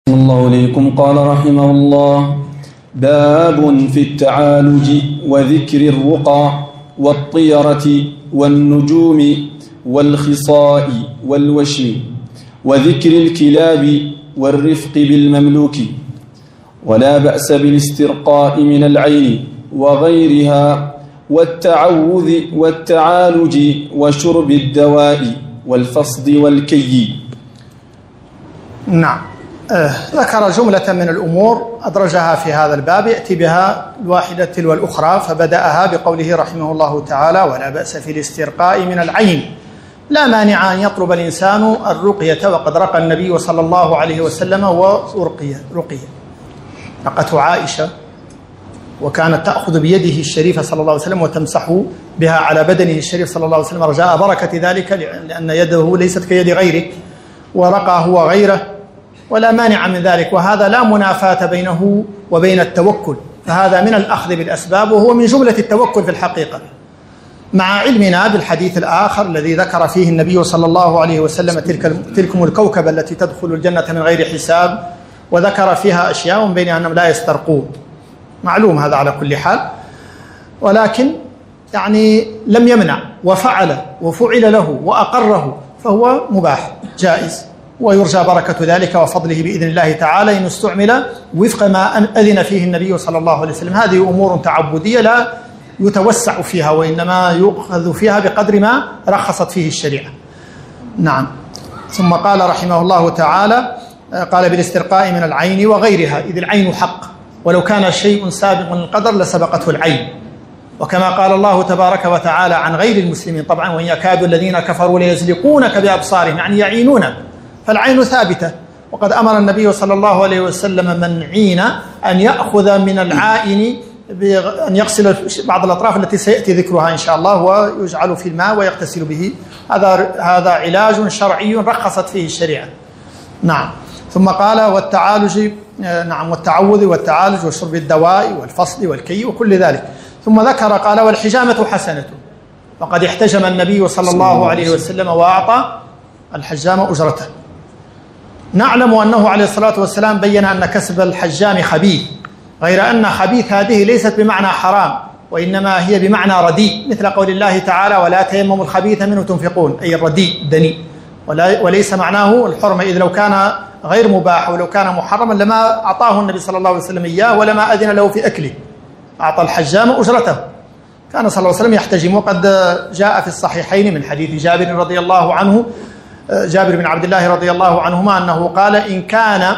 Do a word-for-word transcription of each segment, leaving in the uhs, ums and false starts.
الله إليكم. قال رحمه الله: باب في التعالج وذكر الرقى والطيرة والنجوم والخصاء والوشم وذكر الكلاب والرفق بالمملوك، ولا بأس بالاسترقاء من العين وغيرها، والتعوذ والتعالج وشرب الدواء والفصد والكي. نعم. آه ذكر جملة من الأمور أدرجها في هذا الباب يأتي بها الواحدة تلو الأخرى، فبدأها بقوله رحمه الله تعالى: ولا بأس في الاسترقاء من العين. لا مانع أن يطلب الإنسان الرقية، وقد رقى النبي صلى الله عليه وسلم ورقية رقية رقته عائشة، وكانت تأخذ بيده الشريفة صلى الله عليه وسلم وتمسح بها على بدنه الشريف صلى الله عليه وسلم رجاء بركة ذلك، لأن يده ليست كيد غيره، ورقى هو غيره، ولا مانع من ذلك. وهذا لا منافاة بينه وبين التوكل، فهذا من الأخذ بالأسباب، وهو من جملة التوكل في الحقيقة، مع علمنا بالحديث الآخر الذي ذكر فيه النبي صلى الله عليه وسلم تلك تلكم الكوكب التي تدخل الجنة من غير حساب، وذكر فيها أشياء من بينها أنهم لا يسترقون، معلوم هذا على كل حال، ولكن يعني لم يمنع وفعل وفعل له وأقره، فهو مباح جائز، ويرجى بركة ذلك وفضله بإذن الله تعالى إن استعمل وفق ما أذن فيه النبي صلى الله عليه وسلم. هذه أمور تعبدية لا يتوسع فيها، وإنما يؤخذ فيها بقدر ما رخصت فيه الشريعة. نعم. ثم قال رحمه الله تعالى: قال بالاسترقاء من العين وغيرها، إذ العين حق، ولو كان شيء سابق القدر لسبقته العين، وكما قال الله تبارك وتعالى عن غير المسلمين طبعا: وإن يكاد الذين كفروا ليزلقونك بأبصارهم، يعني يعينونك، فالعين ثابتة. وقد أمر النبي صلى الله عليه وسلم من عين أن يأخذ من العائن أن يغسل بعض الأطراف التي سيأتي ذكرها إن شاء الله، ويجعل في الماء ويغتسل به. هذا هذا علاج شرعي رخصت فيه الشريعة. نعم. ثم قال: والتعالج، نعم، والتعوذ والتعالج وشرب الدواء والفصل والكي وكل ذلك. ثم ذكر قال: والحجامة حسنة، وقد احتجم النبي صلى الله عليه وسلم وأعطى الحجام أجرته. نعلم أنه عليه الصلاة والسلام بين أن كسب الحجام خبيث، غير أن خبيث هذه ليست بمعنى حرام، وإنما هي بمعنى رديء، مثل قول الله تعالى: ولا تيمموا الخبيث منه تنفقون، أي الرديء الدنيء، وليس معناه الحرمة، إذ لو كان غير مباح ولو كان محرما لما أعطاه النبي صلى الله عليه وسلم إياه ولما أذن له في أكله، أعطى الحجام أجرته. كان صلى الله عليه وسلم يحتجم، وقد جاء في الصحيحين من حديث جابر رضي الله عنه، جابر بن عبد الله رضي الله عنهما، أنه قال: إن كان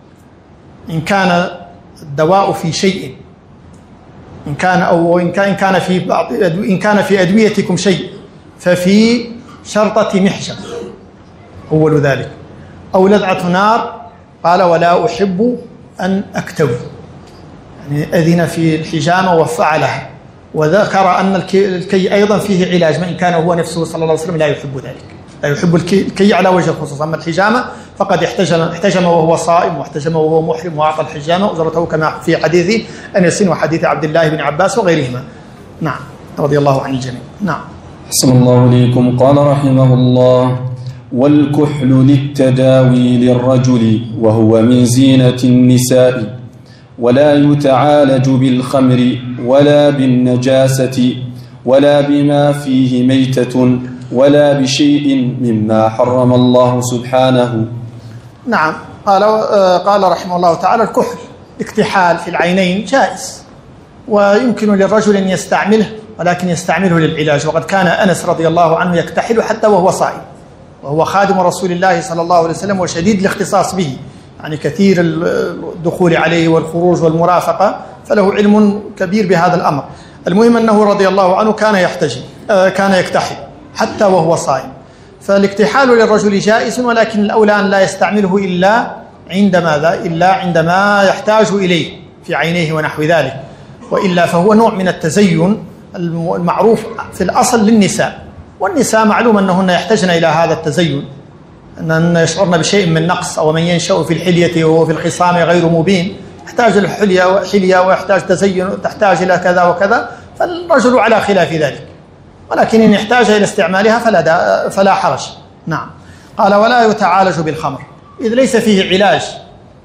إن كان الدواء في شيء، إن كان أو إن كان إن كان في بعض إن كان في أدويتكم شيء ففي شرطة محجم أول ذلك، أو لذعة نار، قال: ولا أحب أن أكتوي، يعني أذن في الحجامة وفعلها، وذكر أن الكي أيضا فيه علاج، من كان هو نفسه صلى الله عليه وسلم لا يحب ذلك، لا يحب الكي على وجه الخصوص. أما الحجامة فقد احتجم احتجم وهو صائم، واحتجم وهو محرم، وأعطى الحجامة أجرته، كما في حديث أنس وحديث عبد الله بن عباس وغيرهما. نعم، رضي الله عن الجميع. نعم. أحسن الله إليكم. قال رحمه الله: والكحل للتداوي للرجل، وهو من زينة النساء، ولا يتعالج بالخمر ولا بالنجاسة ولا بما فيه ميتة ولا بشيء مما حرم الله سبحانه. نعم. قال قال رحمه الله تعالى: الكحل، الاكتحال في العينين جائز، ويمكن للرجل أن يستعمله، ولكن يستعمله للعلاج. وقد كان أنس رضي الله عنه يكتحل حتى وهو صائم، وهو خادم رسول الله صلى الله عليه وسلم وشديد الاختصاص به، يعني كثير الدخول عليه والخروج والمرافقة، فله علم كبير بهذا الأمر. المهم أنه رضي الله عنه كان يحتجم، كان يكتحل حتى وهو صائم. فالاكتحال للرجل جائز، ولكن الأولى أن لا يستعمله إلا عند ماذا؟ إلا عندما يحتاج إليه في عينيه ونحو ذلك، وإلا فهو نوع من التزين المعروف في الأصل للنساء، والنساء معلوم أنهن يحتاجن إلى هذا التزين، أن يشعرن بشيء من نقص، أو من ينشأ في الحلية وهو في الخصام غير مبين، يحتاج الحلية وحلية ويحتاج تزين، تحتاج إلى كذا وكذا، فالرجل على خلاف ذلك، ولكن إن احتاج إلى استعمالها فلا, فلا حرج. نعم. قال: ولا يتعالج بالخمر، إذ ليس فيه علاج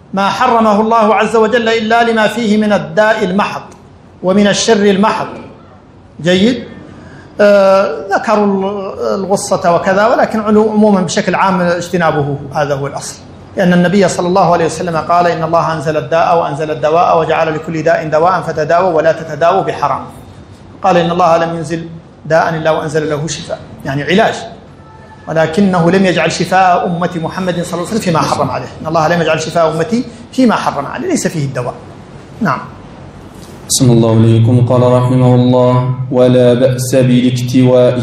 ما حرمه الله عز وجل إلا لما فيه من الداء المحض ومن الشر المحض. جيد. آه ذكروا الغصة وكذا، ولكن عموما بشكل عام اجتنابه هذا هو الأصل، لأن النبي صلى الله عليه وسلم قال إن الله أنزل الداء وأنزل الدواء وجعل لكل داء دواء فتداووا ولا تتداووا بحرام. قال إن الله لم ينزل داء إلا وأنزل له شفاء، يعني علاج، ولكنه لم يجعل شفاء أمة محمد صلى الله عليه وسلم فيما حرم عليه. إن الله لم يجعل شفاء أمتي فيما حرم عليه، ليس فيه الدواء. نعم. صلى الله عليكم. قال رحمه الله: ولا بأس بالاكتواء.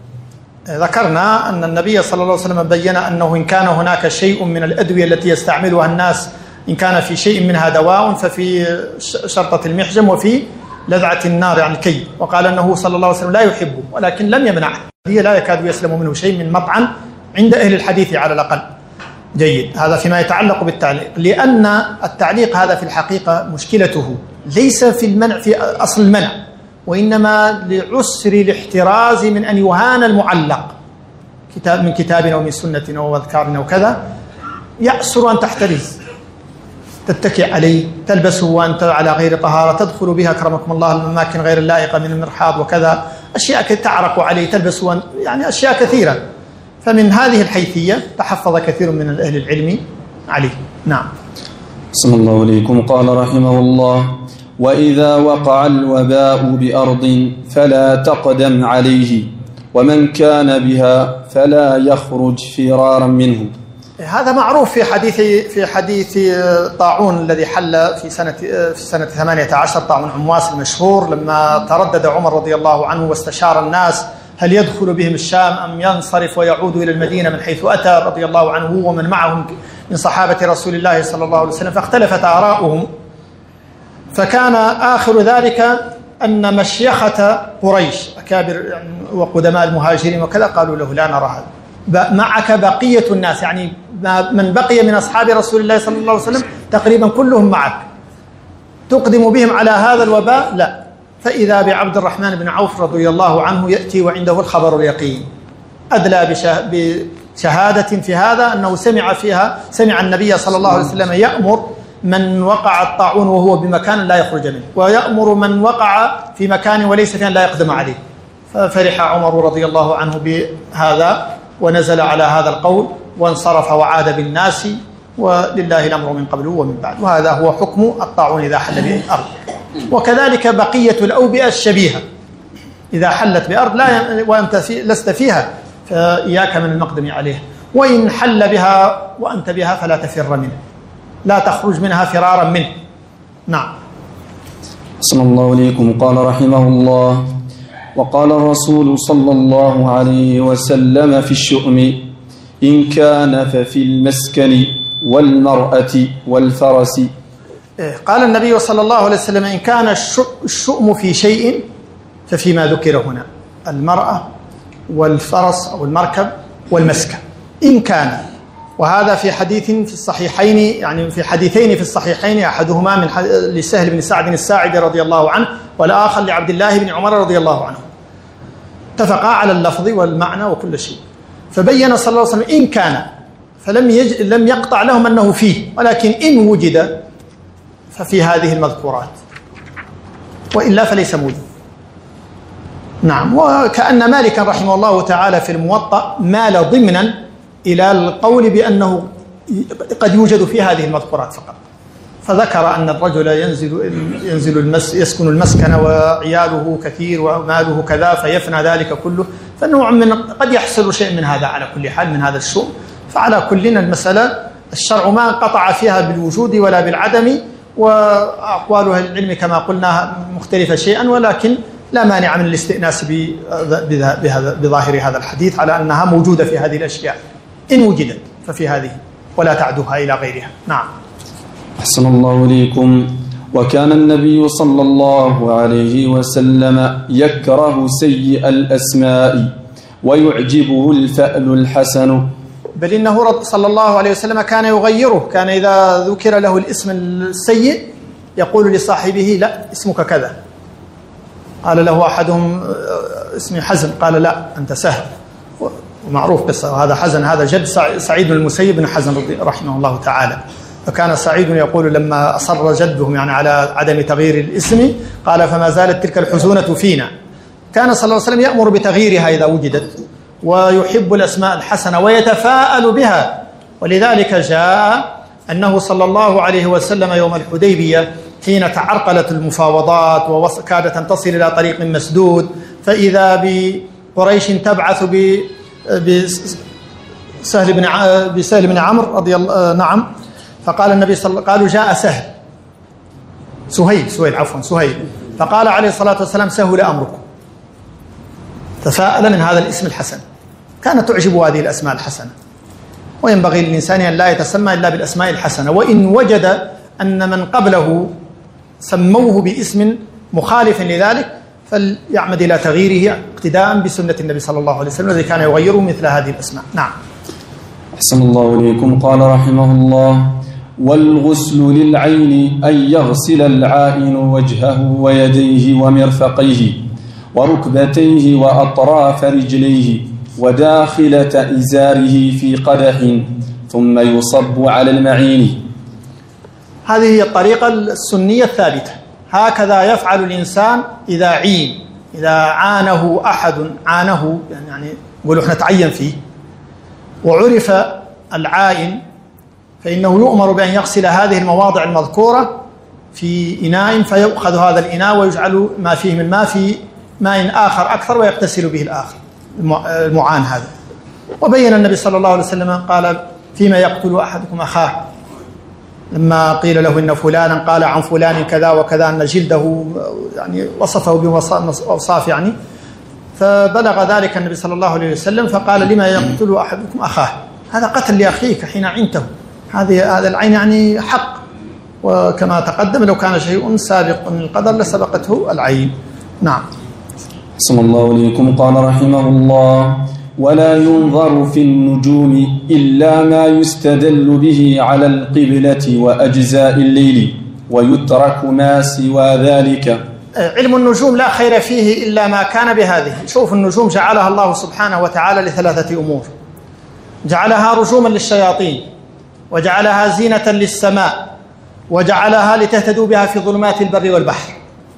ذكرنا أن النبي صلى الله عليه وسلم بين أنه إن كان هناك شيء من الأدوية التي يستعملها الناس إن كان في شيء منها دواء ففي شرطة المحجم وفي لذعة النار يعني كي، وقال أنه صلى الله عليه وسلم لا يحبه، ولكن لم يمنعه، هي لا يكاد يسلم منه شيء من مطعن عند أهل الحديث على الأقل. جيد. هذا فيما يتعلق بالتعليق، لأن التعليق هذا في الحقيقة مشكلته ليس في المنع في أصل المنع، وإنما لعسر الاحتراز من أن يهان المعلق كتاب من كتاب أو من سنة أو أذكار أو كذا، يأسر أن تحترز، تتكئ عليه، تلبسه وأنت على غير طهارة، تدخل بها أكرمكم الله الأماكن غير اللائقة من المرحاض وكذا، أشياء تعرق عليه، تلبسه، يعني أشياء كثيرة. فمن هذه الحيثية تحفظ كثير من أهل العلم عليه. نعم. صلى الله عليكم. قال رحمه الله: وإذا وقع الوباء بأرض فلا تقدم عليه، ومن كان بها فلا يخرج فرارا منه. هذا معروف في حديث في حديث طاعون الذي حل في سنة في سنة ثمانية عشر، طاعون عمواس المشهور، لما تردد عمر رضي الله عنه واستشار الناس هل يدخل بهم الشام أم ينصرف ويعود إلى المدينة من حيث أتى رضي الله عنه هو ومن معهم من صحابة رسول الله صلى الله عليه وسلم، فاختلفت آراؤهم. فكان آخر ذلك أن مشيخة قريش أكابر وقدماء المهاجرين وكذا قالوا له لا نرى هذا، معك بقية الناس، يعني من بقي من أصحاب رسول الله صلى الله عليه وسلم تقريبا كلهم معك، تقدم بهم على هذا الوباء؟ لا. فإذا بعبد الرحمن بن عوف رضي الله عنه يأتي وعنده الخبر اليقين، أدلى بشهادة في هذا أنه سمع فيها سمع النبي صلى الله عليه وسلم يأمر من وقع الطاعون وهو بمكان لا يخرج منه، ويأمر من وقع في مكان وليس فيه لا يقدم عليه. ففرح عمر رضي الله عنه بهذا ونزل على هذا القول وانصرف وعاد بالناس، ولله الأمر من قبل ومن بعد. وهذا هو حكم الطاعون إذا حل بأرض. وكذلك بقية الأوبئة الشبيهة إذا حلت بأرض لا وأنت في لست فيها فإياك من المقدم عليه، وإن حل بها وأنت بها فلا تفر منه، لا تخرج منها فرارا منه. نعم. صلى الله عليكم. قال رحمه الله: وقال الرسول صلى الله عليه وسلم في الشؤم: إن كان ففي المسكن والمرأة والفرس. قال النبي صلى الله عليه وسلم: إن كان الشؤم في شيء ففيما ذكر هنا، المرأة والفرس أو المركب والمسكن. إن كان، وهذا في حديث في الصحيحين، يعني في حديثين في الصحيحين، أحدهما من لسهل بن سعد الساعدي رضي الله عنه، والآخر لعبد الله بن عمر رضي الله عنه، اتفقا على اللفظ والمعنى وكل شيء. فبين صلى الله عليه وسلم إن كان، فلم يج... لم يقطع لهم أنه فيه، ولكن إن وجد ففي هذه المذكورات، وإلا فليس موجود. نعم. وكأن مالكا رحمه الله تعالى في الموطأ مال ضمنا إلى القول بأنه قد يوجد في هذه المذكورات فقط، فذكر أن الرجل ينزل ينزل المس يسكن المسكن وعياله كثير وماله كذا فيفنى ذلك كله، فنوع من قد يحصل شيء من هذا على كل حال من هذا الشؤم. فعلى كلنا المسألة الشرع ما انقطع فيها بالوجود ولا بالعدم، وأقوال أهل العلم كما قلنا مختلفة شيئا، ولكن لا مانع من الاستئناس بظاهر هذا الحديث على أنها موجودة في هذه الأشياء إن وجدت ففي هذه، ولا تعدوها إلى غيرها. نعم. أحسن الله إليكم. وكان النبي صلى الله عليه وسلم يكره سيء الأسماء ويعجبه الفأل الحسن، بل إنه صلى الله عليه وسلم كان يغيره، كان إذا ذكر له الاسم السيء يقول لصاحبه لا اسمك كذا، قال له أحدهم اسمي حزن قال لا أنت سهل، ومعروف قصة، وهذا حزن هذا جد سعيد بن المسيب بن حزن رحمه الله تعالى. فكان سعيد يقول لما أصر جدهم يعني على عدم تغيير الاسم قال فما زالت تلك الحزونة فينا. كان صلى الله عليه وسلم يأمر بتغييرها إذا وجدت، ويحب الأسماء الحسنة ويتفاءل بها. ولذلك جاء أنه صلى الله عليه وسلم يوم الحديبية حين تعرقلت المفاوضات وكادت أن تصل إلى طريق مسدود، فإذا بقريش تبعث بسهل بن بسهل بن عمرو رضي الله نعم، فقال النبي صلى الله عليه وسلم قالوا جاء سهل سهيل سهيل عفوا سهيل، فقال عليه الصلاة والسلام سهل أمركم، تفاءل من هذا الاسم الحسن. كانت تعجب هذه الأسماء الحسنة، وينبغي للإنسان أن لا يتسمى إلا بالأسماء الحسنة، وإن وجد أن من قبله سموه باسم مخالف لذلك فليعمد إلى تغييره اقتداء بسنة النبي صلى الله عليه وسلم الذي كان يغير مثل هذه الأسماء. نعم. أحسن الله إليكم. قال رحمه الله: والغسل للعين أن يغسل العائن وجهه ويديه ومرفقيه وركبتيه وأطراف رجليه وداخلة إزاره في قدح ثم يصب على المعين. هذه هي الطريقة السنية الثابتة، هكذا يفعل الإنسان إذا عين، إذا عانه أحد عانه يعني نقولوا احنا تعين فيه وعرف العائن، فإنه يؤمر بأن يغسل هذه المواضع المذكورة في إناء، فيؤخذ هذا الإناء ويجعل ما فيه من ماء في ماء آخر أكثر ويغتسل به الآخر المعان هذا. وبين النبي صلى الله عليه وسلم قال فيما يقتل أحدكم أخاه، لما قيل له إن فلانا قال عن فلان كذا وكذا أن جلده يعني وصفه بأوصاف يعني، فبلغ ذلك النبي صلى الله عليه وسلم فقال لما يقتل أحدكم أخاه، هذا قتل لأخيك حين عنته، هذه هذا العين يعني حق، وكما تقدم لو كان شيء سابق من القدر لسبقته العين. نعم. أحسن الله إليكم. قال رحمه الله: ولا ينظر في النجوم إلا ما يستدل به على القبلة وأجزاء الليل، ويترك ما سوى ذلك. علم النجوم لا خير فيه إلا ما كان بهذه. شوف النجوم جعلها الله سبحانه وتعالى لثلاثة أمور: جعلها رجوما للشياطين، وجعلها زينة للسماء، وجعلها لتهتدوا بها في ظلمات البر والبحر.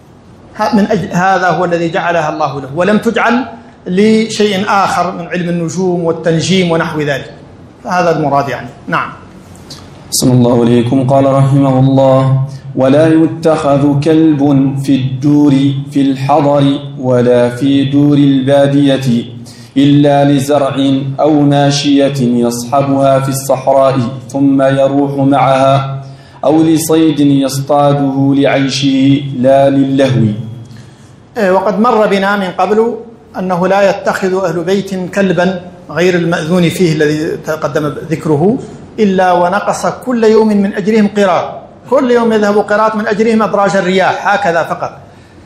من أجل هذا هو الذي جعلها الله له، ولم تجعل لشيء آخر من علم النجوم والتنجيم ونحو ذلك، فهذا المراد يعني. نعم. أحسن الله إليكم. قال رحمه الله: ولا يتخذ كلب في الدور في الحضر ولا في دور البادية إلا لزرع أو ماشية يصحبها في الصحراء ثم يروح معها، أو لصيد يصطاده لعيشه لا للهو. وقد مر بنا من قبل أنه لا يتخذ أهل بيت كلبا غير المأذون فيه الذي تقدم ذكره إلا ونقص كل يوم من أجرهم قراط، كل يوم يذهب قراط من أجرهم أدراج الرياح، هكذا فقط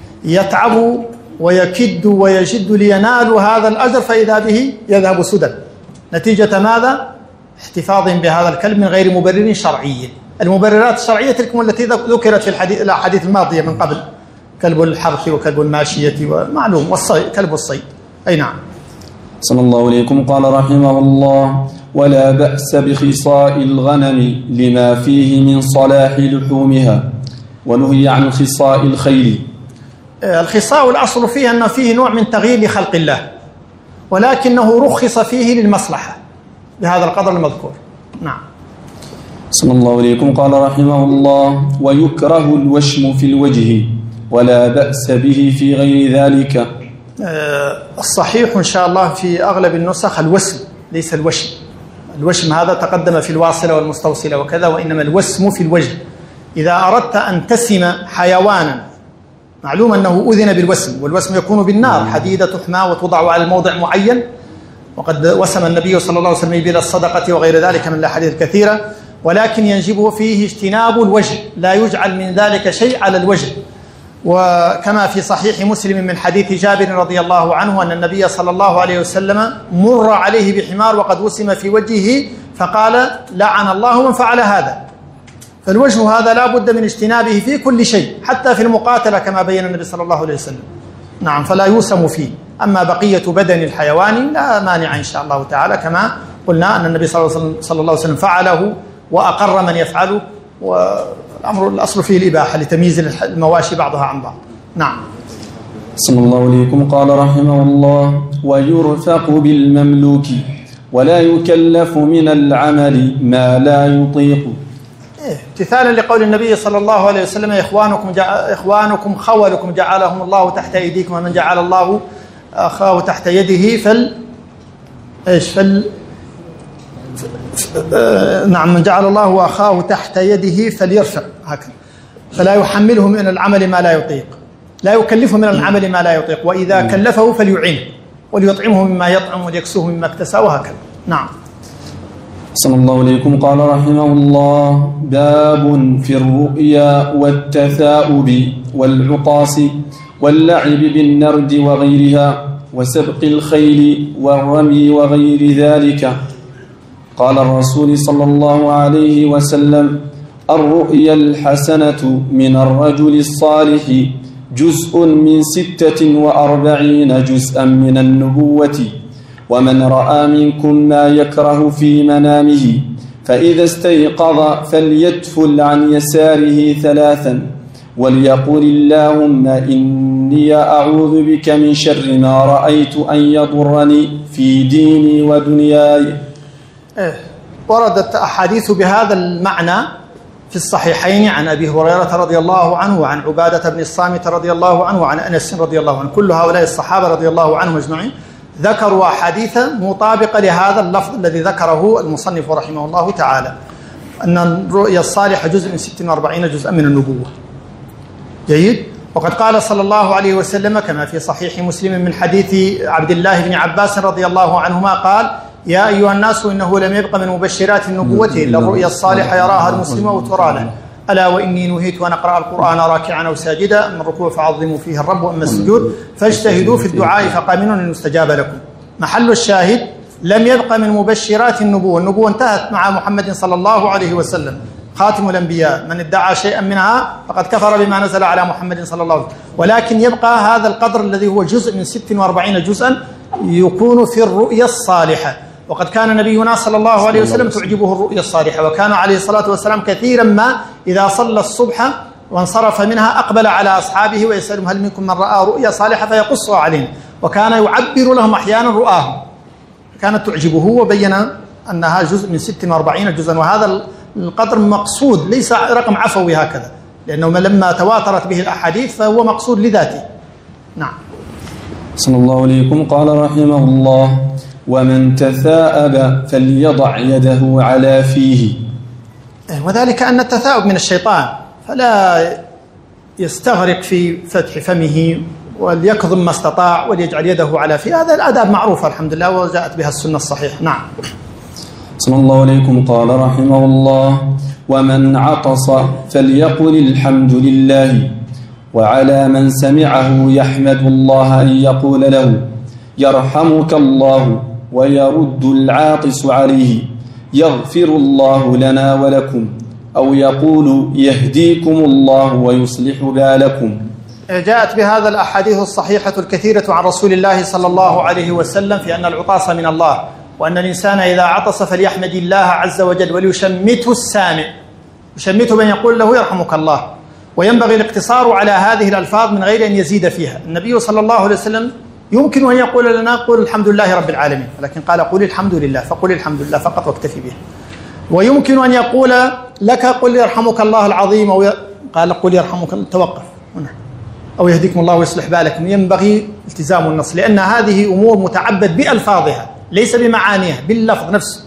يتعب ويكد ويجد لينالوا هذا الأجر، فإذا به يذهب سدى نتيجة ماذا؟ احتفاظ بهذا الكلب من غير مبرر شرعي. المبررات الشرعية تلك التي ذكرت في الحديث الأحاديث الماضية من قبل، كلب الحرث وكلب الماشية ومعلوم، والصيد كلب الصيد. أي نعم. صلى الله عليكم. قال رحمه الله: ولا بأس بخصاء الغنم لما فيه من صلاح لحومها، ونهي عن خصاء الخيل. الخصاء الأصل فيه أنه فيه نوع من تغيير لخلق الله، ولكنه رخص فيه للمصلحة بهذا القدر المذكور. نعم. صلى الله عليكم. قال رحمه الله: ويكره الوشم في الوجه ولا بأس به في غير ذلك. الصحيح إن شاء الله في أغلب النسخ الوسم ليس الوشم. الوشم هذا تقدم في الواصلة والمستوصلة وكذا، وإنما الوسم في الوجه. إذا أردت أن تسم حيوانا معلوم أنه أذن بالوسم، والوسم يكون بالنار، حديدة تحمى وتوضع على الموضع معين، وقد وسم النبي صلى الله عليه وسلم بلا الصدقة وغير ذلك من الأحاديث الكثيرة، ولكن ينجب فيه اجتناب الوجه، لا يجعل من ذلك شيء على الوجه. وكما في صحيح مسلم من حديث جابر رضي الله عنه أن النبي صلى الله عليه وسلم مر عليه بحمار وقد وسم في وجهه فقال: لعن الله من فعل هذا. فالوجه هذا لا بد من اجتنابه في كل شيء، حتى في المقاتلة كما بين النبي صلى الله عليه وسلم. نعم. فلا يوسم فيه. أما بقية بدن الحيوان لا مانع إن شاء الله تعالى، كما قلنا أن النبي صلى الله عليه وسلم فعله وأقر من يفعله، والأمر الأصل فيه الإباحة لتمييز المواشي بعضها عن بعض. نعم. صلى الله عليكم. قال رحمه الله: ويرفق بالمملوك ولا يكلف من العمل ما لا يطيق. امتثالا لقول النبي صلى الله عليه وسلم: إخوانكم جع... إخوانكم خولكم جعلهم الله تحت أيديكم، ومن جعل الله أخاه تحت يده فل إيش فل ف... ف... آه... نعم، من جعل الله أخاه تحت يده فليرفق، هكذا. فلا يحمله من العمل ما لا يطيق، لا يكلفه من العمل ما لا يطيق، وإذا كلفه فليعينه وليطعمه مما يطعم وليكسوه مما اكتسى، وهكذا. نعم. صلى الله عليكم. قال رحمه الله: باب في الرؤيا والتثاؤب والعطاس واللعب بالنرد وغيرها وسبق الخيل والرمي وغير ذلك. قال الرسول صلى الله عليه وسلم: الرؤيا الحسنة من الرجل الصالح جزء من ستة وأربعين جزءا من النبوة، ومن رأى منكم ما يكره في منامه فإذا استيقظ فليتفل عن يساره ثلاثا وليقول: اللهم إني أعوذ بك من شر ما رأيت أن يضرني في ديني ودنياي. وردت أحاديث بهذا المعنى في الصحيحين عن أبي هريرة رضي الله عنه وعن عبادة بن الصامت رضي الله عنه وعن أنس رضي الله عنه. كل هؤلاء الصحابة رضي الله عنهم أجمعين ذكروا أحاديث مطابقة لهذا اللفظ الذي ذكره المصنف رحمه الله تعالى، أن الرؤيا الصالحة جزء من ستة وأربعين جزءا من النبوة. جيد. وقد قال صلى الله عليه وسلم كما في صحيح مسلم من حديث عبد الله بن عباس رضي الله عنهما قال: يا أيها الناس إنه لم يبق من مبشرات النبوة إلا الرؤيا الصالحة يراها المسلم وترى له، ألا وإني نهيت أن أقرأ القرآن راكعا أو ساجدا، أما الركوع فعظموا فيه الرب، وأما السجود فاجتهدوا في الدعاء فقامنوا أن يستجاب لكم. محل الشاهد: لم يبق من مبشرات النبوة، النبوة انتهت مع محمد صلى الله عليه وسلم خاتم الأنبياء، من ادعى شيئا منها فقد كفر بما نزل على محمد صلى الله عليه وسلم، ولكن يبقى هذا القدر الذي هو جزء من ستة وأربعين جزءا يكون في الرؤيا الصالحة. وقد كان نبينا صلى الله عليه وسلم تعجبه الرؤيا الصالحة، وكان عليه الصلاة والسلام كثيرا ما إذا صلى الصبح وانصرف منها أقبل على أصحابه ويسألهم: هل منكم من رأى رؤيا صالحة فيقصها عليهم، وكان يعبر لهم أحيانا رؤاهم، كانت تعجبه، وبين أنها جزء من ستة وأربعين جزءا. وهذا القدر مقصود، ليس رقم عفوي هكذا، لأنه لما تواترت به الأحاديث فهو مقصود لذاته. نعم. صلى الله عليكم. قال رحمه الله: ومن تثاءب فليضع يده على فيه. وذلك أن التثاؤب من الشيطان، فلا يستغرق في فتح فمه وليكظم ما استطاع وليجعل يده على فيه. هذا الآداب معروفة الحمد لله وجاءت بها السنة الصحيحة. نعم. صلى الله عليكم. قال رحمه الله: ومن عطس فليقل الحمد لله، وعلى من سمعه يحمد الله أن يقول له: يرحمك الله، ويرد العاطس عليه: يغفر الله لنا ولكم، أو يقول: يهديكم الله ويصلح بالكم. جاءت بهذا الأحاديث الصحيحة الكثيرة عن رسول الله صلى الله عليه وسلم في أن العطاس من الله، وأن الإنسان إذا عطس فليحمد الله عز وجل وليشمته السامع، يشمته من يقول له: يرحمك الله. وينبغي الاقتصار على هذه الألفاظ من غير أن يزيد فيها. النبي صلى الله عليه وسلم يمكن أن يقول لنا: قل الحمد لله رب العالمين، ولكن قال: قل الحمد لله، فقل الحمد لله فقط واكتفي به. ويمكن أن يقول لك: قل يرحمك الله العظيم، أو قال: قل يرحمك الله، توقف هنا، أو يهديكم الله ويصلح بالكم. ينبغي التزام النص، لأن هذه أمور متعبد بألفاظها ليس بمعانيها، باللفظ نفسه.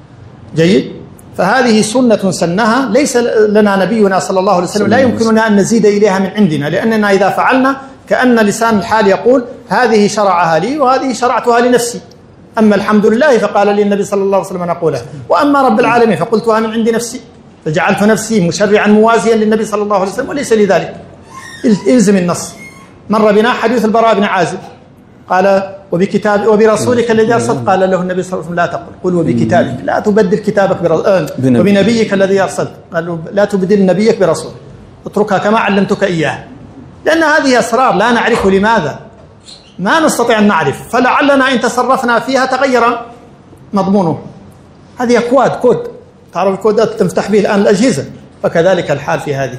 جيد. فهذه سنة سنها ليس لنا نبينا صلى الله عليه وسلم، لا يمكننا أن نزيد إليها من عندنا، لأننا إذا فعلنا كأن لسان الحال يقول: هذه شرعها لي وهذه شرعتها لنفسي. أما الحمد لله فقال لي النبي صلى الله عليه وسلم أن أقولها، وأما رب العالمين فقلتها من عند نفسي، فجعلت نفسي مشرعا موازيا للنبي صلى الله عليه وسلم، وليس لذلك. إلزم النص. مر بنا حديث البراء بن عازب قال: وبكتاب وبرسولك الذي أرسلت، قال له النبي صلى الله عليه وسلم: لا تقل، قل وبكتابك، لا تبدل كتابك برسول، وبنبيك الذي أرسلت، قال: لا تبدل نبيك برسول، اتركها كما علمتك إياها. لأن هذه أسرار لا نعرف لماذا، ما نستطيع أن نعرف، فلعلنا إن تصرفنا فيها تغير مضمونه. هذه أكواد كود تعرف الكودات تفتح به الآن الأجهزة، فكذلك الحال في هذه.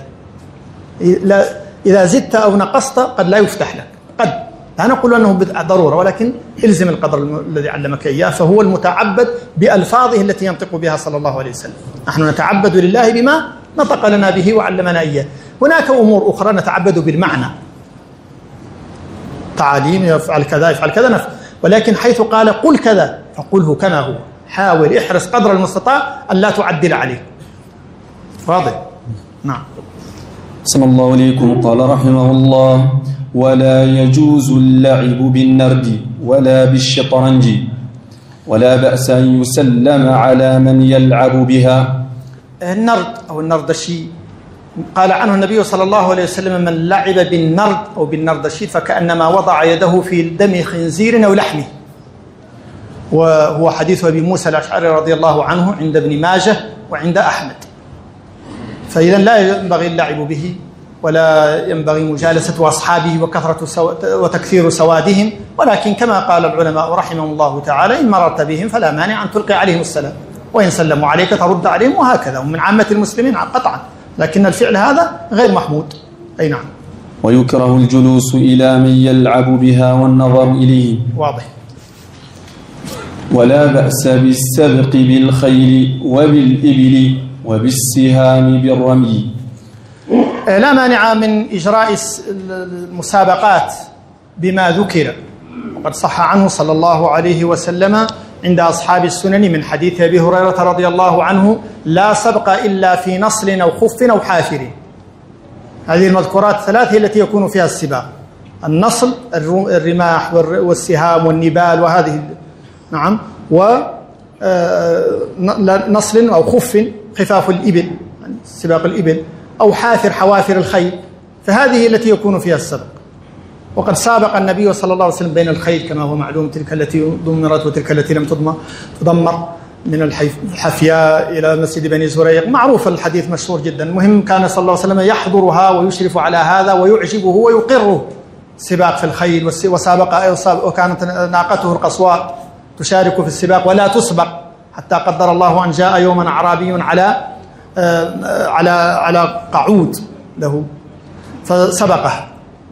إذا زدت أو نقصت قد لا يفتح لك، قد لا نقول أنه ضرورة، ولكن الزم القدر الذي علمك إياه، فهو المتعبد بألفاظه التي ينطق بها صلى الله عليه وسلم. نحن نتعبد لله بما نطق لنا به وعلمنا إياه. هناك أمور أخرى نتعبد بالمعنى، تعاليم يفعل كذا يفعل كذا نفعل. ولكن حيث قال قل كذا فقله كما هو، حاول احرص قدر المستطاع أن لا تعدل عليه. واضح؟ نعم. صلى الله عليكم. قال رحمه الله: ولا يجوز اللعب بالنرد ولا بالشطرنج، ولا بأس أن يسلم على من يلعب بها. النرد أو النردشي قال عنه النبي صلى الله عليه وسلم: من لعب بالنرد أو بالنردشي فكأنما وضع يده في دم خنزير أو لحمه. وهو حديث أبي موسى الأشعري رضي الله عنه عند ابن ماجه وعند أحمد. فإذا لا ينبغي اللعب به، ولا ينبغي مجالسة أصحابه وكثرة سو... وتكثير سوادهم، ولكن كما قال العلماء رحمهم الله تعالى: إن مررت بهم فلا مانع أن تلقي عليهم السلام، وإن سلموا عليك ترد عليهم، وهكذا ومن عامة المسلمين قطعا. لكن الفعل هذا غير محمود. أي نعم. ويكره الجلوس إلى من يلعب بها والنظر إليه. واضح. ولا بأس بالسبق بالخيل وبالإبل وبالسهام بالرمي. لا مانع من إجراء المسابقات بما ذكر، وقد صح عنه صلى الله عليه وسلم عند أصحاب السنن من حديث أبي هريرة رضي الله عنه: لا سبق إلا في نصل أو خف أو حافر. هذه المذكورات الثلاث هي التي يكون فيها السباق: النصل، الرماح والسهام والنبال، وهذه نعم، ونصل أو خف خفاف الإبل سباق الإبل، أو حافر حوافر الخيل، فهذه التي يكون فيها السبق. وقد سابق النبي صلى الله عليه وسلم بين الخيل كما هو معلوم، تلك التي ضمرت وتلك التي لم تضمر، من الحفياء إلى مسجد بني زريق، معروف الحديث مشهور جدا. المهم كان صلى الله عليه وسلم يحضرها ويشرف على هذا ويعجبه ويقره السباق في الخيل، وسابق وكانت ناقته القصواء تشارك في السباق ولا تسبق، حتى قدر الله أن جاء يوما أعرابي على على على قعود له فسبقه،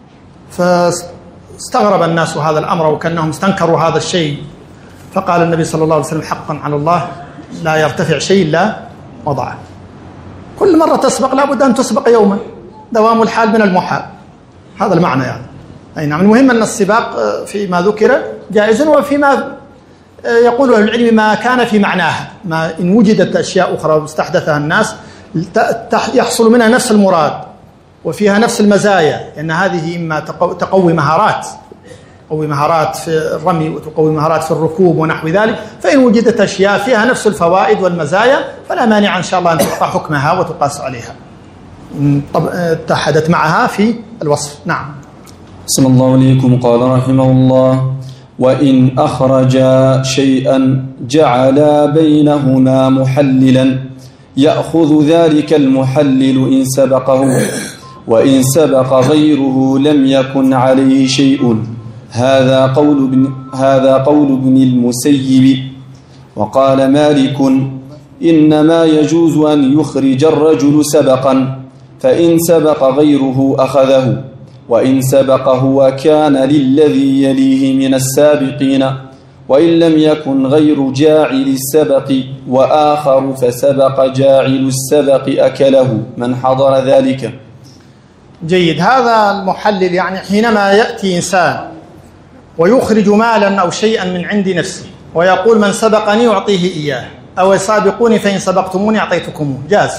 فاستغرب الناس هذا الأمر وكأنهم استنكروا هذا الشيء، فقال النبي صلى الله عليه وسلم: حقا على الله لا يرتفع شيء إلا وضعه. كل مرة تسبق لابد أن تسبق يوما، دوام الحال من المحال، هذا المعنى يعني. أي نعم. المهم أن السباق فيما ذكر جائز، وفيما يقول أهل العلم ما كان في معناها، ما إن وجدت أشياء أخرى استحدثها الناس يحصل منها نفس المراد وفيها نفس المزايا، لأن هذه إما تقوي مهارات تقوي مهارات في الرمي وتقوي مهارات في الركوب ونحو ذلك، فإن وجدت أشياء فيها نفس الفوائد والمزايا فلا مانع إن شاء الله أن تعطى حكمها وتقاس عليها إن اتحدت معها في الوصف. نعم. صلى الله عليكم. قال رحمه الله: وإن أخرجا شيئا جعلا بينهما محللا يأخذ ذلك المحلل إن سبقه، وإن سبق غيره لم يكن عليه شيء. هذا قول ابن هذا قول ابن المسيب. وقال مالك: إنما يجوز أن يخرج الرجل سبقا، فإن سبق غيره أخذه، وإن سبق هو كان للذي يليه من السابقين، وإن لم يكن غير جاعل السبق وآخر فسبق جاعل السبق أكله من حضر ذلك. جيد. هذا المحلل يعني حينما يأتي إنسان ويخرج مالا أو شيئا من عند نفسه ويقول: من سبقني أعطيه إياه، أو سابقوني فإن سبقتموني أعطيتكموه، جاز.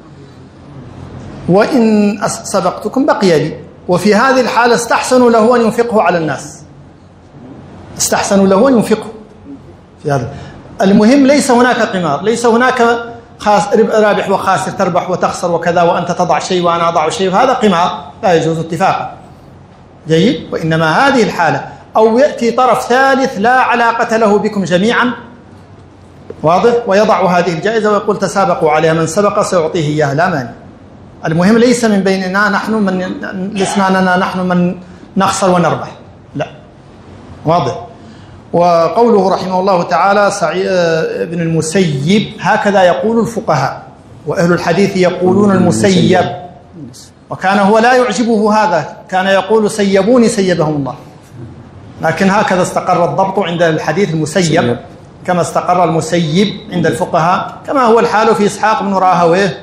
وإن سبقتكم بقي لي. وفي هذه الحالة استحسنوا له أن ينفقه على الناس، استحسنوا له أن ينفقه في هذا. المهم ليس هناك قمار، ليس هناك رابح وخاسر، تربح وتخسر وكذا، وأنت تضع شيء وأنا أضع شيء، هذا قمار لا يجوز اتفاقا. جيد. وإنما هذه الحالة، أو يأتي طرف ثالث لا علاقة له بكم جميعا، واضح، ويضع هذه الجائزة ويقول: تسابقوا عليها، من سبق سيعطيه إياه، لا مانع. المهم ليس من بيننا نحن من لسنا نحن من نخسر ونربح، لا. واضح. وقوله رحمه الله تعالى ابن المسيب هكذا يقول الفقهاء، وأهل الحديث يقولون المسيب، وكان هو لا يعجبه هذا، كان يقول سيبوني سيبهم الله، لكن هكذا استقر الضبط عند الحديث المسيب كما استقر المسيب عند الفقهاء، كما هو الحال في إسحاق بن راهويه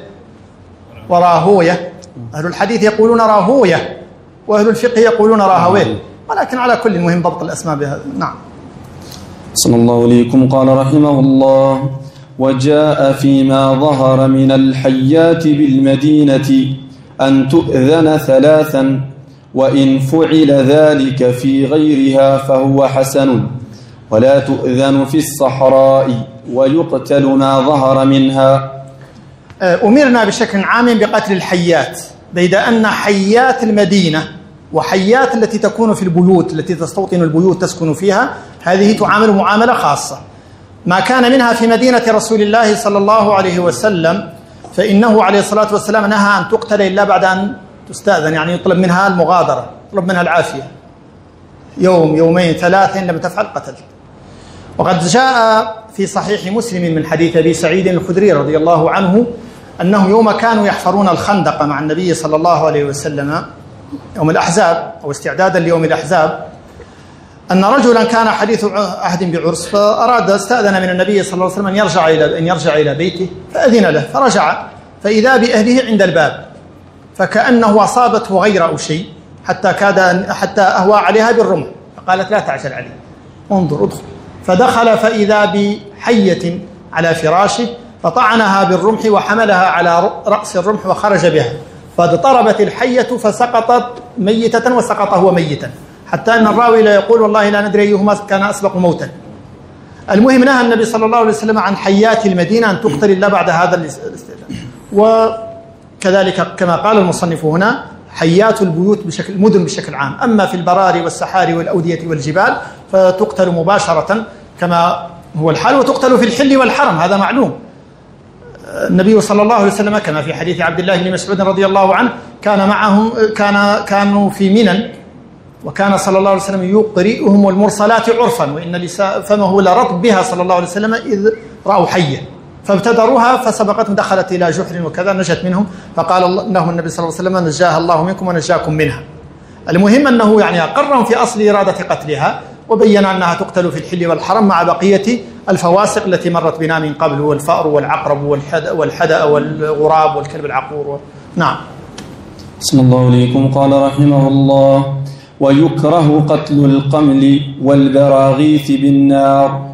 وراهويه. أهل الحديث يقولون راهويه وأهل الفقه يقولون راهويه، ولكن على كل مهم ضبط الأسماء بهذا. نعم. صلى الله عليكم. قال رحمه الله: وجاء فيما ظهر من الحيات بالمدينة أن تؤذن ثلاثا، وإن فعل ذلك في غيرها فهو حسن، ولا تؤذن في الصحراء، ويقتل ما ظهر منها. أمرنا بشكل عام بقتل الحيات، بيد أن حيات المدينة وحيات التي تكون في البيوت التي تستوطن البيوت تسكن فيها، هذه تعامل معاملة خاصة. ما كان منها في مدينة رسول الله صلى الله عليه وسلم فإنه عليه الصلاة والسلام نهى أن تقتل إلا بعد أن تستأذن، يعني يطلب منها المغادرة، يطلب منها العافية، يوم يومين ثلاث لم تفعل قتل. وقد جاء في صحيح مسلم من حديث أبي سعيد الخدري رضي الله عنه أنه يوم كانوا يحفرون الخندق مع النبي صلى الله عليه وسلم يوم الأحزاب أو استعدادا ليوم الأحزاب، أن رجلا كان حديث عهد بعرس، فأراد استأذن من النبي صلى الله عليه وسلم أن يرجع إلى أن يرجع إلى بيته، فأذن له فرجع، فإذا بأهله عند الباب، فكأنه أصابته غير أو شيء حتى كاد حتى أهوى عليها بالرمح، فقالت: لا تعجل علي، انظر ادخل. فدخل فإذا بحية على فراشه، فطعنها بالرمح وحملها على رأس الرمح وخرج بها، فاضطربت الحية فسقطت ميتة وسقط هو ميتا، حتى أن الراوي لا يقول: والله لا ندري أيهما كان أسبق موتا. المهم نهى النبي صلى الله عليه وسلم عن حيات المدينة أن تقتل إلا بعد هذا الاستئذان. وكذلك كما قال المصنف هنا حيات البيوت بشكل المدن بشكل عام، أما في البراري والسحاري والأودية والجبال فتقتل مباشرة كما هو الحال، وتقتل في الحل والحرم، هذا معلوم. النبي صلى الله عليه وسلم كما في حديث عبد الله بن مسعود رضي الله عنه كان معهم كان كانوا في منى، وكان صلى الله عليه وسلم يقرئهم المرسلات عرفا، وإن فمه لرطب بها صلى الله عليه وسلم إذ رأوا حية فابتدروها فسبقتهم دخلت إلى جحر وكذا نجت منهم، فقال له النبي صلى الله عليه وسلم: نجاها الله منكم ونجاكم منها. المهم أنه يعني أقرهم في أصل إرادة قتلها، وبين أنها تقتل في الحل والحرم مع بقية الفواسق التي مرت بنا من قبل، والفأر والعقرب والحدأ والغراب والكلب العقور. نعم. بسم الله عليكم. قال رحمه الله: ويكره قتل القمل والبراغيث بالنار.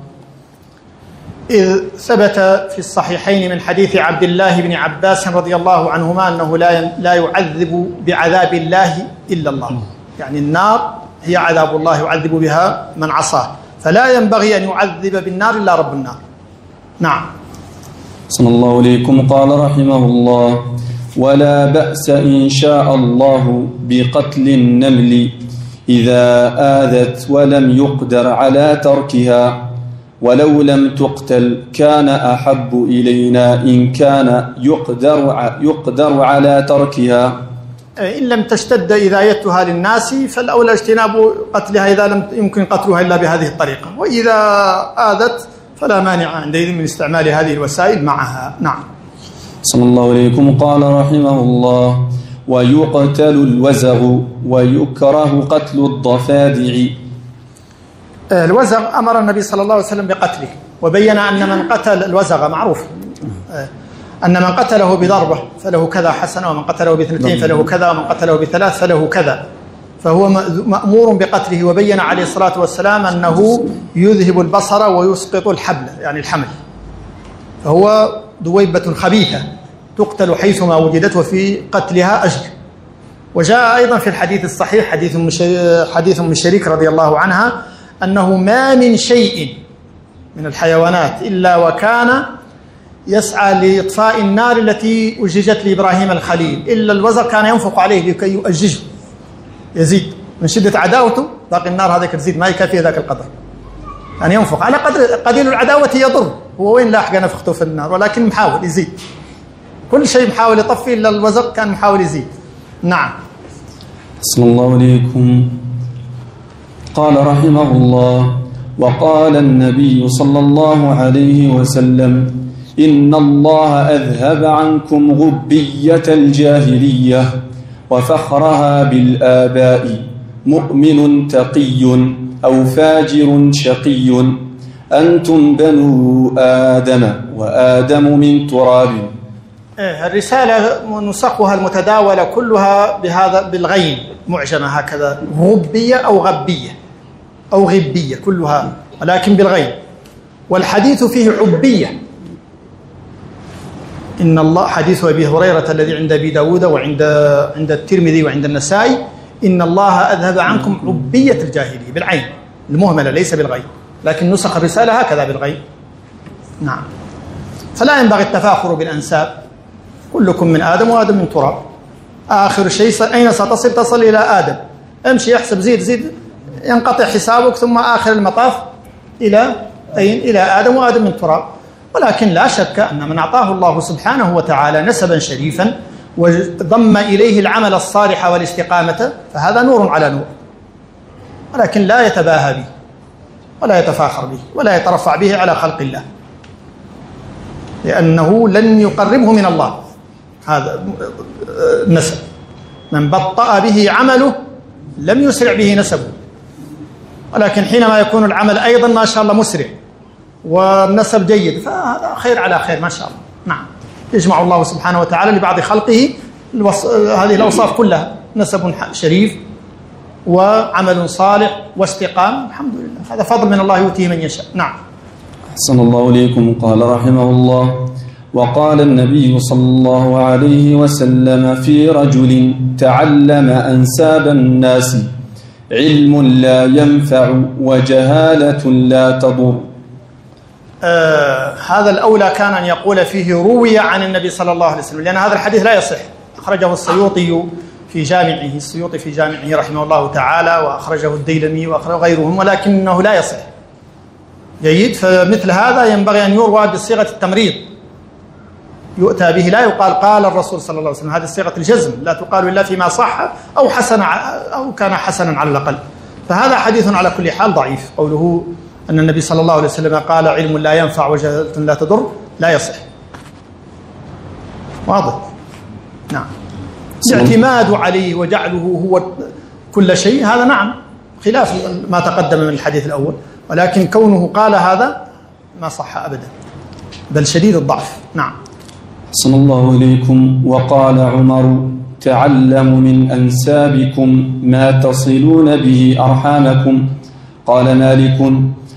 إذ ثبت في الصحيحين من حديث عبد الله بن عباس رضي الله عنهما أنه لا لا يعذب بعذاب الله إلا الله، يعني النار هي عذاب الله يعذب بها من عصاه، فلا ينبغي أن يعذب بالنار إلا رب النار. نعم. صلى الله عليكم. قال رحمه الله: ولا بأس إن شاء الله بقتل النمل إذا آذت ولم يقدر على تركها، ولو لم تقتل كان أحب إلينا إن كان يقدر يقدر على تركها. إن لم تشتد إذايتها للناس فالأولى اجتناب قتلها إذا لم يمكن قتلها إلا بهذه الطريقة، وإذا آذت فلا مانع عندئذ من استعمال هذه الوسائل معها. نعم. صلى الله عليكم. قال رحمه الله: ويقتل الوزغ ويكره قتل الضفادع. الوزغ أمر النبي صلى الله عليه وسلم بقتله، وبين أن من قتل الوزغ معروف أن من قتله بضربة فله كذا حسنة، ومن قتله باثنتين فله كذا، ومن قتله بثلاث فله كذا، فهو مأمور بقتله. وبين عليه الصلاة والسلام أنه يذهب البصر ويسقط الحبل، يعني الحمل، فهو دويبة خبيثة تقتل حيثما وجدت، وفي قتلها أجر. وجاء أيضا في الحديث الصحيح حديث حديث من شريك رضي الله عنها أنه ما من شيء من الحيوانات إلا وكان يسعى لإطفاء النار التي أججت لإبراهيم الخليل، إلا الوزغ كان ينفق عليه لكي يؤججه يزيد من شدة عداوته، باقي النار هذاك تزيد ما يكفي ذاك القدر، يعني ينفق على قدر قليل العداوة يضر. هو وين لاحق نفخته في النار، ولكن محاول يزيد، كل شيء محاول يطفي، إلا الوزغ كان محاول يزيد. نعم. صلى الله عليكم. قال رحمه الله: وقال النبي صلى الله عليه وسلم إن الله أذهب عنكم غبية الجاهلية وفخرها بالآباء مؤمن تقي أو فاجر شقي أنتم بنو آدم وآدم من تراب. الرسالة نسخها المتداولة كلها بهذا بالغين معجمة هكذا، غبية أو غبية أو غبية كلها، ولكن بالغين. والحديث فيه عبية. إن الله حديث أبي هريرة الذي عند أبي داود وعند عند الترمذي وعند النسائي إن الله أذهب عنكم عبية الجاهلية بالعين المهملة ليس بالغين، لكن نسخ الرسالة هكذا بالغين. نعم. فلا ينبغي التفاخر بالأنساب، كلكم من آدم وآدم من تراب. آخر شيء أين ستصل؟ تصل إلى آدم. امشي احسب زيد زيد ينقطع حسابك، ثم آخر المطاف إلى أين؟ إلى آدم وآدم من تراب. ولكن لا شك أن من أعطاه الله سبحانه وتعالى نسبا شريفا وضم إليه العمل الصالح والاستقامة فهذا نور على نور، ولكن لا يتباهى به ولا يتفاخر به ولا يترفع به على خلق الله، لأنه لن يقربه من الله هذا النسب. من بطأ به عمله لم يسرع به نسبه، ولكن حينما يكون العمل أيضا ما شاء الله مسرع والنسب جيد فهذا خير على خير ما شاء الله. نعم. يجمع الله سبحانه وتعالى لبعض خلقه الوص... هذه الأوصاف كلها، نسب شريف وعمل صالح واستقامة، الحمد لله، هذا فضل من الله يؤتيه من يشاء. نعم. أحسن الله إليكم. قال رحمه الله: وقال النبي صلى الله عليه وسلم في رجل تعلم أنساب الناس علم لا ينفع وجهالة لا تضر. آه هذا الأولى كان أن يقول فيه روي عن النبي صلى الله عليه وسلم، لأن هذا الحديث لا يصح. أخرجه السيوطي في جامعه السيوطي في جامعه رحمه الله تعالى، وأخرجه الديلمي وأخرجه غيرهم، ولكنه لا يصح. جيد. فمثل هذا ينبغي أن يروى بصيغة التمريض، يؤتى به، لا يقال قال الرسول صلى الله عليه وسلم، هذه صيغة الجزم، لا تقال إلا فيما صح أو حسن أو كان حسنا على الأقل. فهذا حديث على كل حال ضعيف. قوله أن النبي صلى الله عليه وسلم قال علم لا ينفع وجهالة لا تضر لا يصح. واضح. نعم. الاعتماد عليه وجعله هو كل شيء هذا نعم خلاف ما تقدم من الحديث الأول، ولكن كونه قال هذا ما صح أبدا، بل شديد الضعف. نعم. أحسن الله إليكم. وقال عمر: تعلموا من أنسابكم ما تصلون به أرحامكم. قال مالك: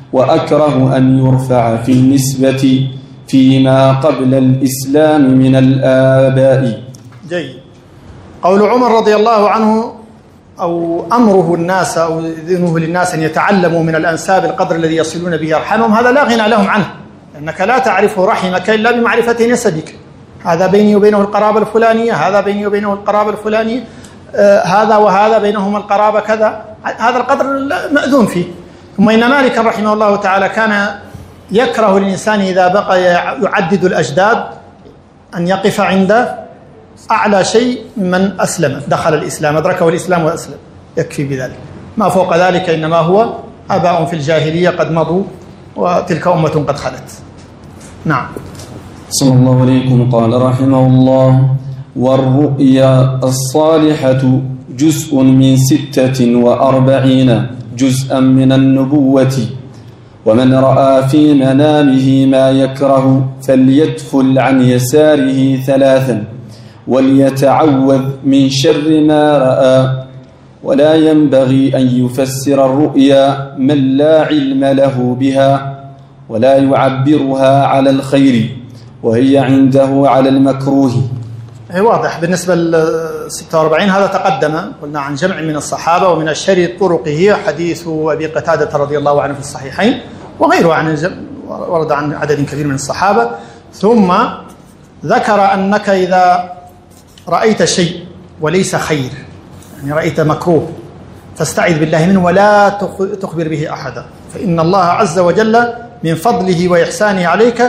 وأكره أن يرفع في النسبة فيما قبل الإسلام من الآباء. جيد. قول عمر رضي الله عنه أو أمره الناس أو إذنه للناس أن يتعلموا من الأنساب القدر الذي يصلون به أرحامهم، هذا لا غنى لهم عنه، لأنك لا تعرف رحمك إلا بمعرفة نسبك. هذا بيني وبينه القرابة الفلانية، هذا بيني وبينه القرابة الفلانية، آه هذا وهذا بينهما القرابة كذا، هذا القدر مأذون فيه. ثم إن مالك رحمه الله تعالى كان يكره الإنسان إذا بقى يعدد الأجداد أن يقف عند أعلى شيء من أسلم، دخل الإسلام، أدركه الإسلام وأسلم، يكفي بذلك. ما فوق ذلك إنما هو آباء في الجاهلية قد مضوا وتلك أمة قد خلت. نعم. صلى الله عليكم. قال رحمه الله: والرؤيا الصالحة جزء من ستة وأربعين جزءا من النبوة، ومن رأى في منامه ما يكره فليدخل عن يساره ثلاثا وليتعوذ من شر ما رأى. ولا ينبغي أن يفسر الرؤيا من لا علم له بها ولا يعبرها على الخير، وهي عنده على المكروه. هي واضح. بالنسبة ل ستة وأربعين هذا تقدم، قلنا عن جمع من الصحابة، ومن أشهر طرقه حديث أبي قتادة رضي الله عنه في الصحيحين، وغيره عن ورد عن عدد كبير من الصحابة. ثم ذكر أنك إذا رأيت شيء وليس خير، يعني رأيت مكروه، فاستعذ بالله منه ولا تخبر به أحدا، فإن الله عز وجل من فضله وإحسانه عليك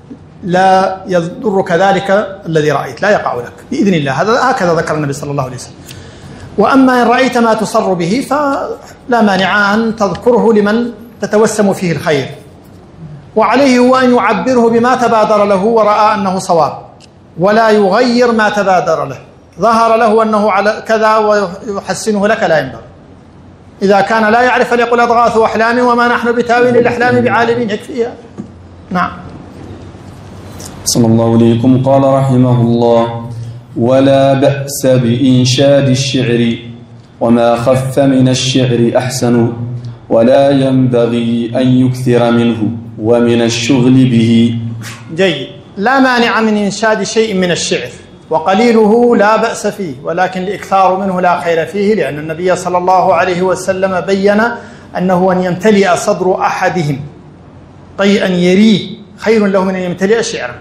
لا يضرك ذلك الذي رأيت، لا يقع لك بإذن الله. هذا هكذا ذكر النبي صلى الله عليه وسلم. وأما إن رأيت ما تصر به فلا مانع أن تذكره لمن تتوسم فيه الخير، وعليه هو أن يعبره بما تبادر له ورأى أنه صواب، ولا يغير ما تبادر له. ظهر له أنه على كذا ويحسنه لك، لا ينبغي. إذا كان لا يعرف فليقل أضغاث أحلام وما نحن بتاويل الأحلام بعالمين، يكفيها. نعم. صلى الله عليكم. قال رحمه الله: ولا بأس بإنشاد الشعر، وما خف من الشعر أحسن، ولا ينبغي أن يكثر منه ومن الشغل به. جيد. لا مانع من إنشاد شيء من الشعر، وقليله لا بأس فيه، ولكن الإكثار منه لا خير فيه، لأن النبي صلى الله عليه وسلم بين أنه أن يمتلئ صدر أحدهم طيئا يريه خير له من أن يمتلئ شعرا.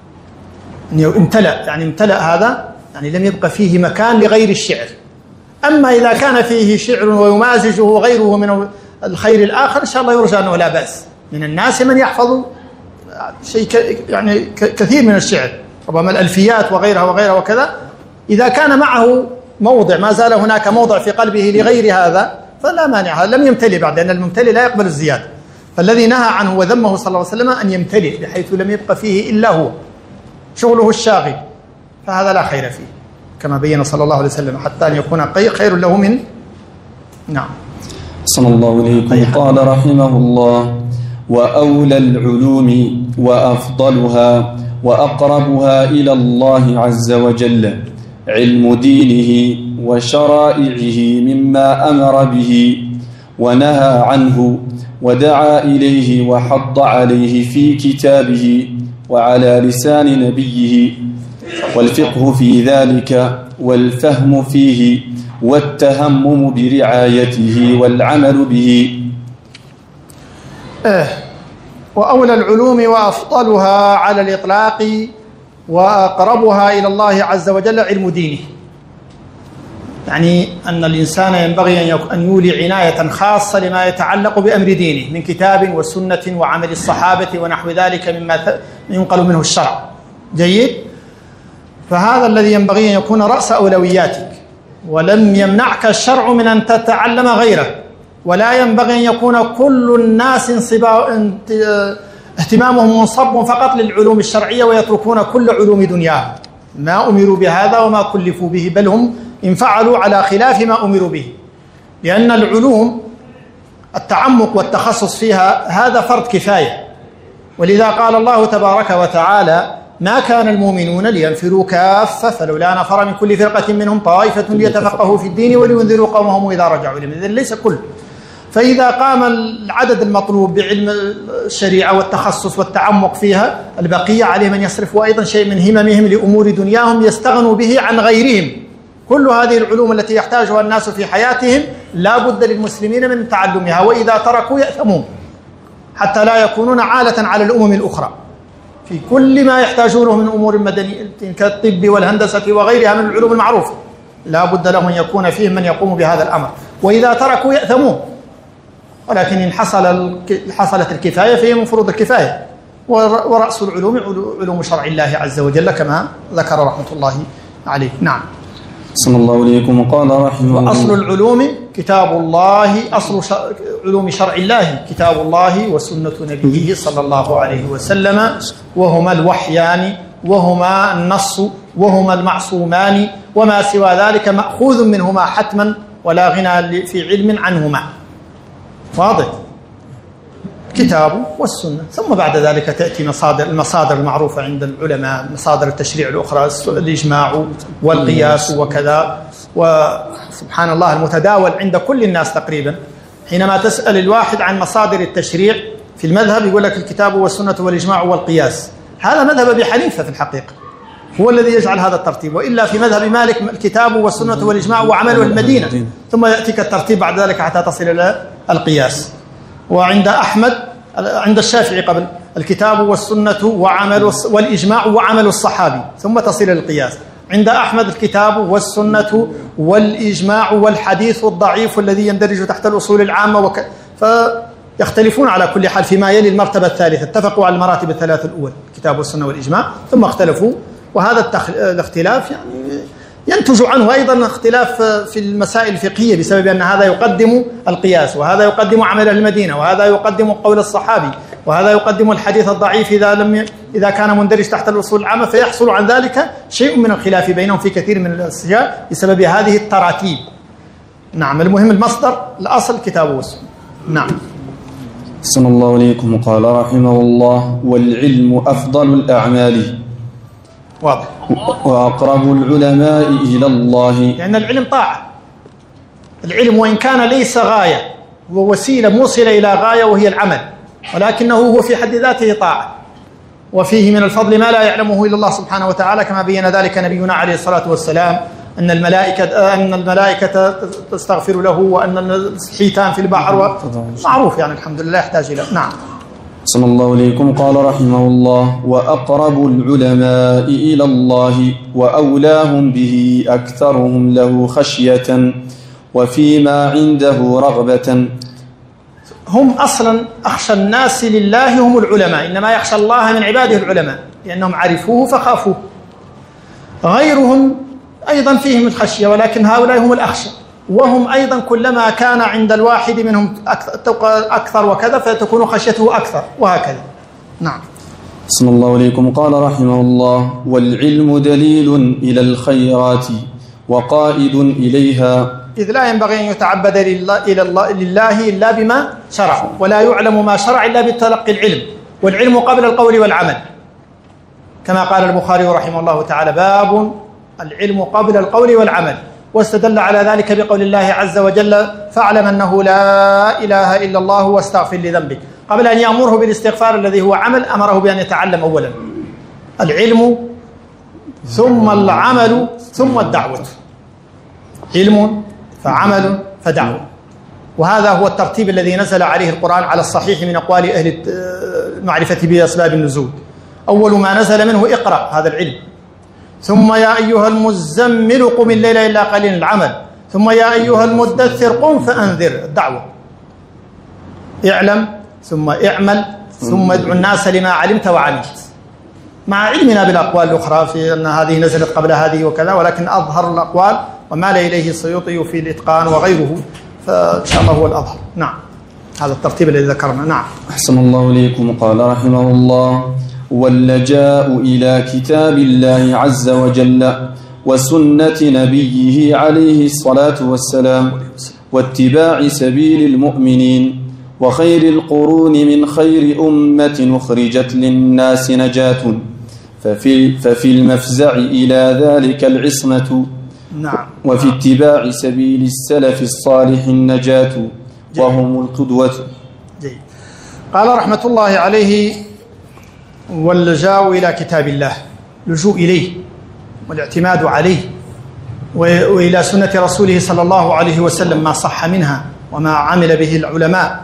أن يمتلأ يعني امتلأ هذا يعني لم يبقى فيه مكان لغير الشعر. أما إذا كان فيه شعر ويمازجه غيره من الخير الآخر إن شاء الله يرجى أنه لا بأس. من الناس من يحفظ شيء يعني كثير من الشعر، ربما الألفيات وغيرها وغيرها وكذا، إذا كان معه موضع ما زال هناك موضع في قلبه لغير هذا فلا مانع، لم يمتلئ بعد، لأن الممتلئ لا يقبل الزيادة. فالذي نهى عنه وذمه صلى الله عليه وسلم أن يمتلئ بحيث لم يبقى فيه إلا هو شغله الشاغل، فهذا لا خير فيه كما بين صلى الله عليه وسلم، حتى أن يكون خير له من. نعم. صلى الله عليكم. قال رحمه الله: وأولى العلوم وأفضلها وأقربها إلى الله عز وجل علم دينه وشرائعه مما أمر به ونهى عنه ودعا إليه وحض عليه في كتابه وعلى لسان نبيه، والفقه في ذلك والفهم فيه والتهمم برعايته والعمل به. إيه. وأولى العلوم وأفضلها على الإطلاق وأقربها إلى الله عز وجل علم دينه، يعني أن الإنسان ينبغي أن يولي عناية خاصة لما يتعلق بأمر دينه من كتاب وسنة وعمل الصحابة ونحو ذلك مما ينقل منه الشرع. جيد. فهذا الذي ينبغي أن يكون رأس أولوياتك، ولم يمنعك الشرع من أن تتعلم غيره، ولا ينبغي أن يكون كل الناس اهتمامهم منصب فقط للعلوم الشرعية ويتركون كل علوم دنياهم. ما أمروا بهذا وما كلفوا به، بل هم إن فعلوا على خلاف ما أمروا به، لأن العلوم التعمق والتخصص فيها هذا فرض كفاية. ولذا قال الله تبارك وتعالى: ما كان المؤمنون لينفروا كافة فلولا نفر من كل فرقة منهم طائفة ليتفقهوا في الدين ولينذروا قومهم إذا رجعوا إليهم. إذن ليس كل. فإذا قام العدد المطلوب بعلم الشريعة والتخصص والتعمق فيها، البقية عليهم أن يصرفوا أيضا شيء من هممهم لأمور دنياهم يستغنوا به عن غيرهم. كل هذه العلوم التي يحتاجها الناس في حياتهم لا بد للمسلمين من تعلمها، وإذا تركوا يأثمون حتى لا يكونون عالة على الأمم الأخرى في كل ما يحتاجونه من أمور مدنية كالطب والهندسة وغيرها من العلوم المعروفة. لا بد لهم أن يكون فيهم من يقوم بهذا الأمر، وإذا تركوا يأثمون. ولكن إن حصل حصلت الكفاية فهي من فروض الكفاية، ورأس العلوم علوم شرع الله عز وجل كما ذكر رحمة الله عليه. نعم. صلى الله عليكم. قال رحمه الله: وأصل العلوم كتاب الله، أصل شر... علوم شرع الله كتاب الله وسنة نبيه صلى الله عليه وسلم، وهما الوحيان وهما النص وهما المعصومان، وما سوى ذلك مأخوذ منهما حتما ولا غنى في علم عنهما. واضح؟ كتاب والسنة، ثم بعد ذلك تأتي مصادر المصادر المعروفة عند العلماء، مصادر التشريع الأخرى، الإجماع والقياس وكذا، وسبحان الله المتداول عند كل الناس تقريبا. حينما تسأل الواحد عن مصادر التشريع في المذهب يقول لك الكتاب والسنة والإجماع والقياس. هذا مذهب أبي حنيفة في الحقيقة، هو الذي يجعل هذا الترتيب، وإلا في مذهب مالك الكتاب والسنة والإجماع وعمل المدينة، ثم يأتيك الترتيب بعد ذلك حتى تصل إلى القياس. وعند أحمد عند الشافعي قبل الكتاب والسنة وعمل والإجماع وعمل الصحابي، ثم تصل إلى القياس. عند أحمد الكتاب والسنة والإجماع والحديث الضعيف الذي يندرج تحت الأصول العامة وك... فيختلفون على كل حال فيما يلي المرتبة الثالثة. اتفقوا على المراتب الثلاث الأول الكتاب والسنة والإجماع، ثم اختلفوا، وهذا التخ... الاختلاف يعني ينتج عنه أيضا اختلاف في المسائل الفقهية بسبب أن هذا يقدم القياس، وهذا يقدم عمل المدينة، وهذا يقدم قول الصحابي، وهذا يقدم الحديث الضعيف إذا لم إذا كان مندرج تحت الأصول العامة، فيحصل عن ذلك شيء من الخلاف بينهم في كثير من الأشياء بسبب هذه التراتيب. نعم. المهم المصدر الأصل كتابه والسنة. نعم. أحسن الله إليكم. قال رحمه الله: والعلم أفضل الأعمال واضح. وأقرب العلماء إلى الله، لأن العلم طاعة. العلم وإن كان ليس غاية، هو وسيلة موصلة إلى غاية وهي العمل، ولكنه هو في حد ذاته طاعة، وفيه من الفضل ما لا يعلمه إلا الله سبحانه وتعالى، كما بين ذلك نبينا عليه الصلاة والسلام، أن الملائكة أن الملائكة تستغفر له، وأن الحيتان في البحر، معروف يعني الحمد لله يحتاج إلى. نعم. صلى الله عليكم. قال رحمه الله: وأقرب العلماء إلى الله وأولاهم به أكثرهم له خشية وفيما عنده رغبة. هم أصلا أخشى الناس لله هم العلماء، إنما يخشى الله من عباده العلماء، لأنهم عرفوه فخافوه. غيرهم أيضا فيهم الخشية، ولكن هؤلاء هم الأخشى، وهم أيضا كلما كان عند الواحد منهم أكثر وكذا فتكون خشيته أكثر، وهكذا. نعم. صلى الله عليكم. قال رحمه الله: والعلم دليل إلى الخيرات وقائد إليها، إذ لا ينبغي أن يتعبد لله, إلى الله لله إلا بما شرع، ولا يعلم ما شرع إلا بتلقي العلم، والعلم قبل القول والعمل، كما قال البخاري رحمه الله تعالى: باب العلم قبل القول والعمل. واستدل على ذلك بقول الله عز وجل: فاعلم أنه لا إله إلا الله واستغفر لذنبك. قبل أن يأمره بالاستغفار الذي هو عمل، أمره بأن يتعلم أولا العلم، ثم العمل، ثم الدعوة. علم فعمل فدعوة، وهذا هو الترتيب الذي نزل عليه القرآن على الصحيح من أقوال أهل المعرفة بأسباب النزول. أول ما نزل منه اقرأ، هذا العلم، ثم يا أيها المزمل قم الليل إلا قليلا، العمل، ثم يا أيها المدثر قم فأنذر، الدعوة. اعلم ثم اعمل ثم ادعو الناس لما علمت وعلمت، مع علمنا بالأقوال الأخرى في أن هذه نزلت قبل هذه وكذا، ولكن أظهر الأقوال ومال إليه السيوطي في الإتقان وغيره، فإن شاء الله هو الأظهر. نعم. هذا الترتيب الذي ذكرنا. نعم. أحسن الله إليكم. قال رحمه الله: واللجاء إلى كتاب الله عز وجل وسنة نبيه عليه الصلاة والسلام، واتباع سبيل المؤمنين، وخير القرون من خير أمة أخرجت للناس نجاة، ففي, ففي المفزع إلى ذلك العصمة. نعم. وفي اتباع سبيل السلف الصالح النجاة، وهم القدوة. جيد. قال رحمة الله عليه: واللجاء إلى كتاب الله، لجوء إليه والاعتماد عليه، وإلى سنة رسوله صلى الله عليه وسلم ما صح منها وما عمل به العلماء،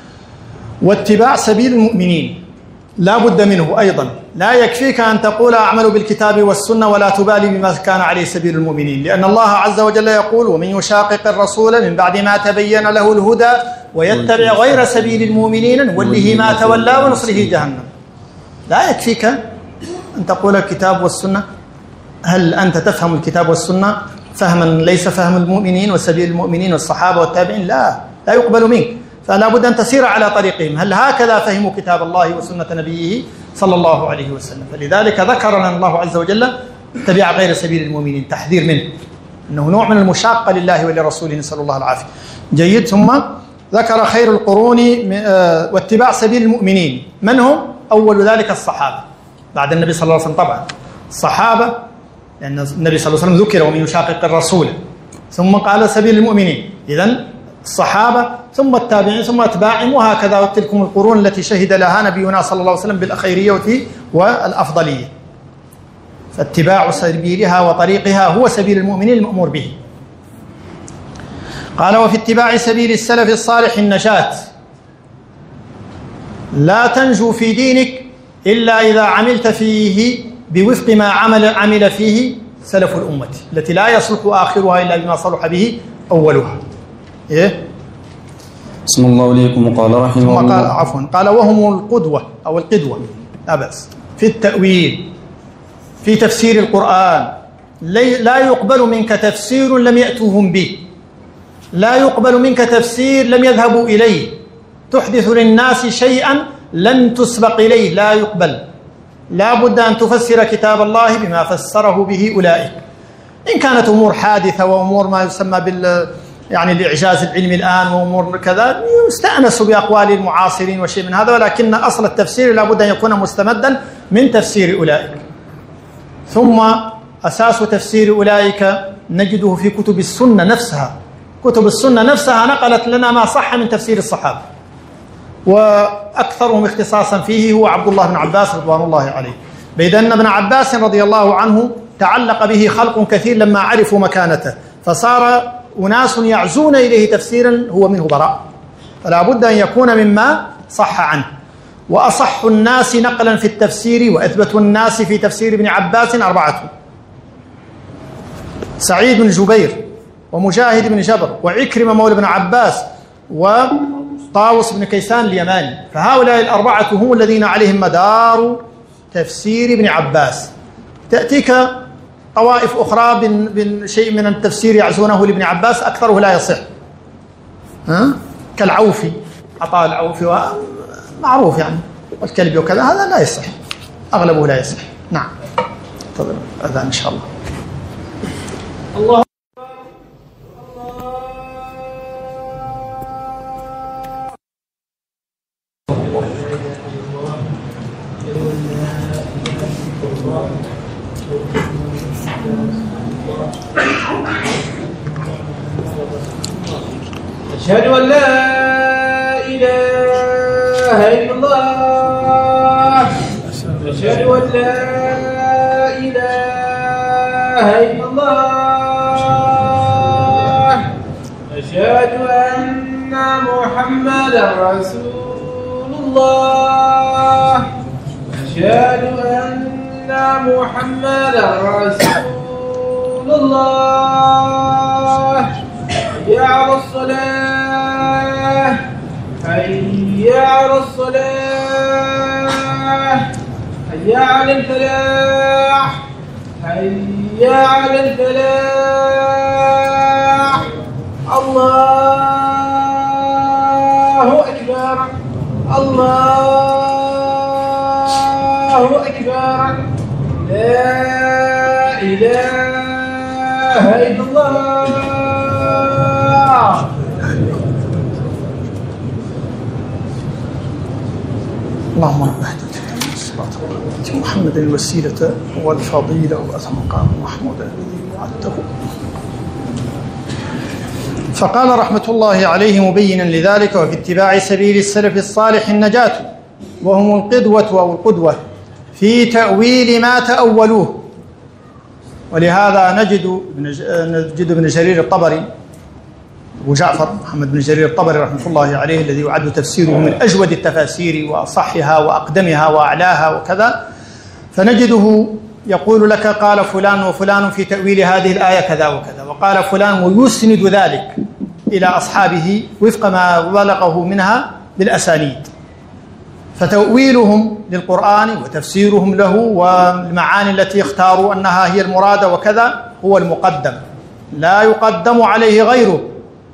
واتباع سبيل المؤمنين لا بد منه أيضا. لا يكفيك أن تقول أعمل بالكتاب والسنة ولا تبالي بما كان عليه سبيل المؤمنين، لأن الله عز وجل يقول: ومن يشاقق الرسول من بعد ما تبين له الهدى ويتبع غير سبيل المؤمنين نوله ما تولى ونصره جهنم. لا يكفيك أن تقول الكتاب والسنة. هل أنت تفهم الكتاب والسنة فهما ليس فهم المؤمنين وسبيل المؤمنين والصحابة والتابعين؟ لا لا يقبل منك، فلا بد أن تسير على طريقهم. هل هكذا فهموا كتاب الله وسنة نبيه صلى الله عليه وسلم؟ فلذلك ذكر لنا الله عز وجل اتباع غير سبيل المؤمنين، تحذير منه، أنه نوع من المشاقة لله ولرسوله، نسأل الله العافية. جيد. ثم ذكر خير القرون واتباع سبيل المؤمنين. من هم؟ أول ذلك الصحابة بعد النبي صلى الله عليه وسلم، طبعا الصحابة، لأن النبي صلى الله عليه وسلم ذكر: ومن يشاقق الرسول، ثم قال سبيل المؤمنين. إذن الصحابة ثم التابعين ثم أتباعهم، وهكذا تلكم القرون التي شهد لها نبينا صلى الله عليه وسلم بالخيرية والأفضلية، فاتباع سبيلها وطريقها هو سبيل المؤمنين المأمور به. قال: وفي اتباع سبيل السلف الصالح النجاة، لا تنجو في دينك إلا إذا عملت فيه بوفق ما عمل عمل فيه سلف الأمة، التي لا يصلح آخرها إلا بما صلح به أولها. إيه؟ بسم الله عليكم. قال رحمه الله: قال عفوا قال: وهم القدوة أو القدوة، لا بأس، في التأويل، في تفسير القرآن، لا يقبل منك تفسير لم يأتوهم به، لا يقبل منك تفسير لم يذهبوا إليه، تحدث للناس شيئا لم تسبق إليه، لا يقبل. لا بد أن تفسر كتاب الله بما فسره به أولئك. إن كانت أمور حادثة وأمور ما يسمى بال يعني الإعجاز العلمي الآن وأمور كذا يستأنس بأقوال المعاصرين وشيء من هذا، ولكن أصل التفسير لا بد أن يكون مستمدا من تفسير أولئك. ثم أساس تفسير أولئك نجده في كتب السنة نفسها. كتب السنة نفسها نقلت لنا ما صح من تفسير الصحابة، وأكثرهم اختصاصا فيه هو عبد الله بن عباس رضوان الله عليه، بيد أن ابن عباس رضي الله عنه تعلق به خلق كثير لما عرفوا مكانته، فصار أناس يعزون إليه تفسيرا هو منه براء، فلا بد أن يكون مما صح عنه. وأصح الناس نقلا في التفسير وأثبت الناس في تفسير ابن عباس أربعة: سعيد بن جبير، ومجاهد بن جبر، وعكرمة مولى بن عباس، وطاووس بن كيسان اليماني. فهؤلاء الأربعة هم الذين عليهم مدار تفسير ابن عباس. تأتيك طوائف أخرى بشيء من التفسير يعزونه لابن عباس، أكثره لا يصح، ها؟ كالعوفي، عطاء العوفي معروف يعني، والكلبي وكذا، هذا لا يصح، أغلبه لا يصح. نعم، انتظر الأذان إن شاء الله. الله أشهد أن لا إله إلا الله، أشهد أن لا إله إلا الله، أشهد أن محمدا رسول الله، أشهد أن محمدا رسول الله. حي على الصلاة، حي على الصلاة، حي على الفلاح، حي على الفلاح. الله أكبر، الله أكبر، لا إله إلا الله. اللهم رب محمد الوسيلة والفضيلة وأتى مقام محمود الذي وعدته. فقال رحمة الله عليه مبينا لذلك: وفي اتباع سبيل السلف الصالح النجاة، وهم القدوة أو القدوة في تأويل ما تأولوه. ولهذا نجد نجد ابن جرير الطبري، أبو جعفر محمد بن جرير الطبري رحمة الله عليه، الذي يعد تفسيره من أجود التفاسير وأصحها وأقدمها وأعلاها وكذا، فنجده يقول لك قال فلان وفلان في تأويل هذه الآية كذا وكذا، وقال فلان، ويسند ذلك إلى أصحابه وفق ما بلغه منها بالأسانيد. فتأويلهم للقرآن وتفسيرهم له والمعاني التي اختاروا أنها هي المرادة وكذا هو المقدم، لا يقدم عليه غيره.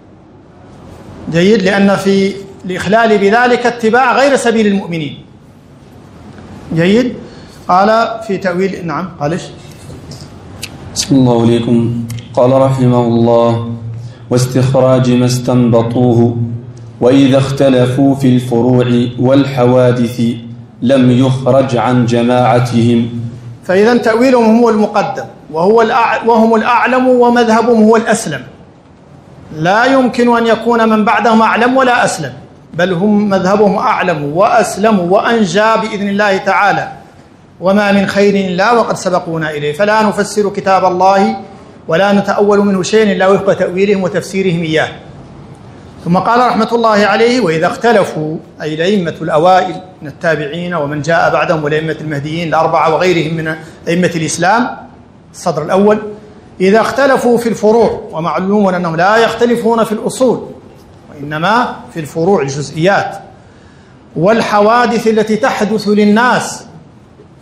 جيد، لأن في الإخلال بذلك اتباع غير سبيل المؤمنين. جيد. قال في تأويل، نعم قال ايش؟ بسم الله عليكم. قال رحمه الله: واستخراج ما استنبطوه، وإذا اختلفوا في الفروع والحوادث لم يخرج عن جماعتهم. فإذا تأويلهم هو المقدم، وهو الأع... وهم الأعلم، ومذهبهم هو الأسلم. لا يمكن أن يكون من بعدهم أعلم ولا أسلم، بل هم مذهبهم أعلم وأسلم وأنجى بإذن الله تعالى. وما من خير إلا وقد سبقونا إليه، فلا نفسر كتاب الله ولا نتأول منه شيء إلا وفق تأويلهم وتفسيرهم إياه. ثم قال رحمة الله عليه: وإذا اختلفوا، أي الأئمة الأوائل من التابعين ومن جاء بعدهم والأئمة المهديين الأربعة وغيرهم من أئمة الإسلام الصدر الأول، إذا اختلفوا في الفروع، ومعلوم أنهم لا يختلفون في الأصول وإنما في الفروع الجزئيات والحوادث التي تحدث للناس،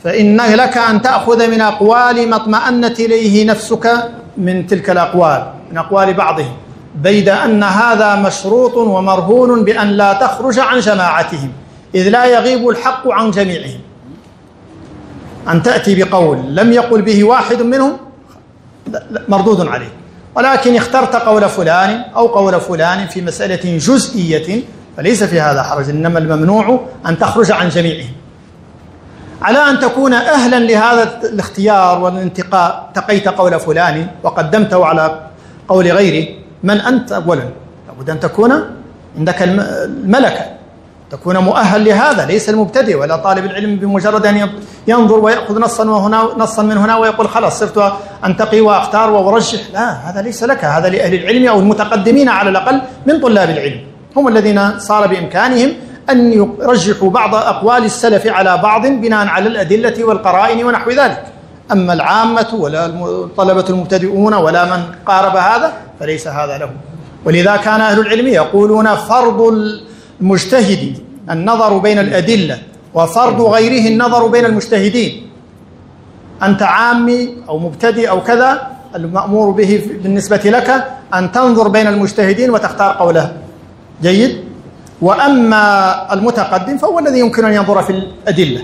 فإن لك أن تأخذ من أقوال ما اطمأنت إليه نفسك من تلك الأقوال، من أقوال بعضهم، بيد أن هذا مشروط ومرهون بأن لا تخرج عن جماعتهم، إذ لا يغيب الحق عن جميعهم. أن تأتي بقول لم يقل به واحد منهم مردود عليه، ولكن اخترت قول فلان أو قول فلان في مسألة جزئية فليس في هذا حرج، إنما الممنوع أن تخرج عن جميعهم. على أن تكون أهلا لهذا الاختيار والانتقاء تقيت قول فلان وقدمته على قول غيره، من أنت؟ أولا لابد أن تكون عندك الملكة، تكون مؤهل لهذا، ليس المبتدئ ولا طالب العلم بمجرد أن ينظر ويأخذ نصا وهنا نصا من هنا ويقول خلاص صرت أنتقي وأختار وأرجح. لا، هذا ليس لك، هذا لأهل العلم أو المتقدمين على الأقل من طلاب العلم، هم الذين صار بإمكانهم أن يرجحوا بعض أقوال السلف على بعض بناء على الأدلة والقرائن ونحو ذلك. أما العامة ولا الطلبة المبتدئون ولا من قارب هذا فليس هذا له. ولذا كان أهل العلم يقولون فرض المجتهد النظر بين الأدلة، وفرض غيره النظر بين المجتهدين. أنت عامي أو مبتدئ أو كذا، المأمور به بالنسبة لك أن تنظر بين المجتهدين وتختار قوله، جيد. وأما المتقدم فهو الذي يمكن أن ينظر في الأدلة.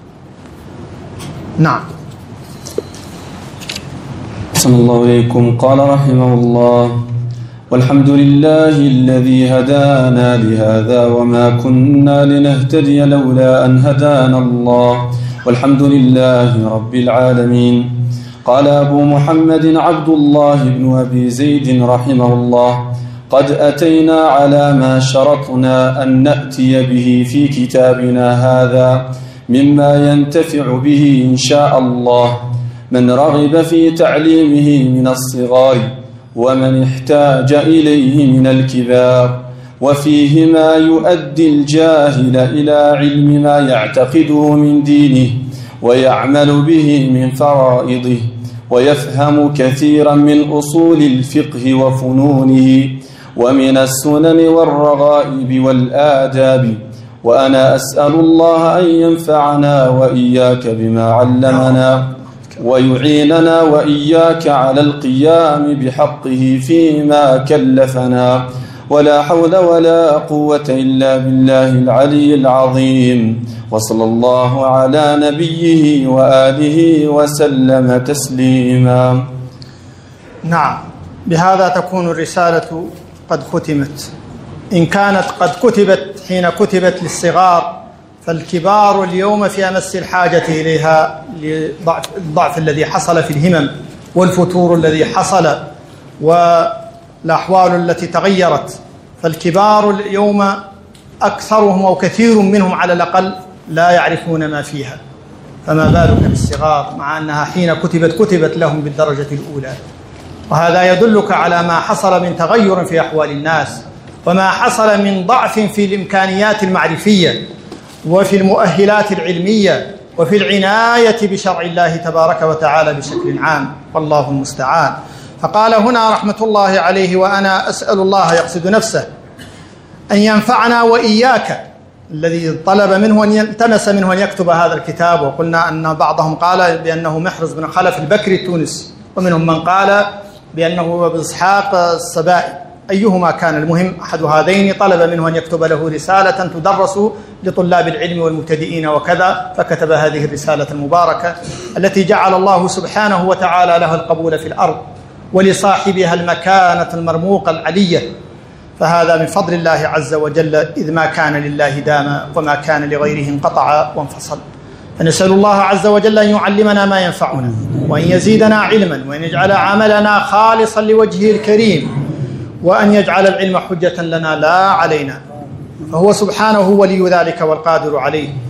نعم. صلى الله عليكم. قال رحمه الله: والحمد لله الذي هدانا لهذا وما كنا لنهتدي لولا أن هدانا الله، والحمد لله رب العالمين. قال أبو محمد عبد الله بن أبي زيد رحمه الله: قد أتينا على ما شرطنا أن نأتي به في كتابنا هذا مما ينتفع به إن شاء الله من رغب في تعليمه من الصغار ومن احتاج إليه من الكبار، وفيه ما يؤدي الجاهل إلى علم ما يعتقده من دينه ويعمل به من فرائضه، ويفهم كثيرا من أصول الفقه وفنونه ومن السنن والرغائب والآداب. وأنا أسأل الله أن ينفعنا وإياك بما علمنا ويعيننا وإياك على القيام بحقه فيما كلفنا، ولا حول ولا قوة إلا بالله العلي العظيم. وصلى الله على نبيه وآله وسلم تسليما. نعم، بهذا تكون الرسالة قد ختمت. إن كانت قد كتبت حين كتبت للصغار، فالكبار اليوم في أمس الحاجة إليها للضعف الذي حصل في الهمم والفتور الذي حصل والأحوال التي تغيرت. فالكبار اليوم أكثرهم أو كثير منهم على الأقل لا يعرفون ما فيها، فما بالك بالصغار، مع أنها حين كتبت كتبت لهم بالدرجة الأولى. وهذا يدلك على ما حصل من تغير في أحوال الناس، وما حصل من ضعف في الإمكانيات المعرفية وفي المؤهلات العلمية وفي العناية بشرع الله تبارك وتعالى بشكل عام، والله المستعان. فقال هنا رحمة الله عليه: وأنا أسأل الله، يقصد نفسه، أن ينفعنا وإياك. الذي طلب منه أن يلتمس منه أن يكتب هذا الكتاب، وقلنا أن بعضهم قال بأنه محرز بن خلف البكري التونسي، ومنهم من قال بأنه أبو إسحاق السبائي، أيهما كان المهم أحد هذين طلب منه أن يكتب له رسالة تدرس لطلاب العلم والمبتدئين وكذا، فكتب هذه الرسالة المباركة التي جعل الله سبحانه وتعالى لها القبول في الأرض ولصاحبها المكانة المرموقة العلية. فهذا من فضل الله عز وجل، إذ ما كان لله دام وما كان لغيره انقطع وانفصل. فنسأل الله عز وجل أن يعلمنا ما ينفعنا، وأن يزيدنا علما، وأن يجعل عملنا خالصا لوجهه الكريم، وأن يجعل العلم حجة لنا لا علينا، فهو سبحانه ولي ذلك والقادر عليه.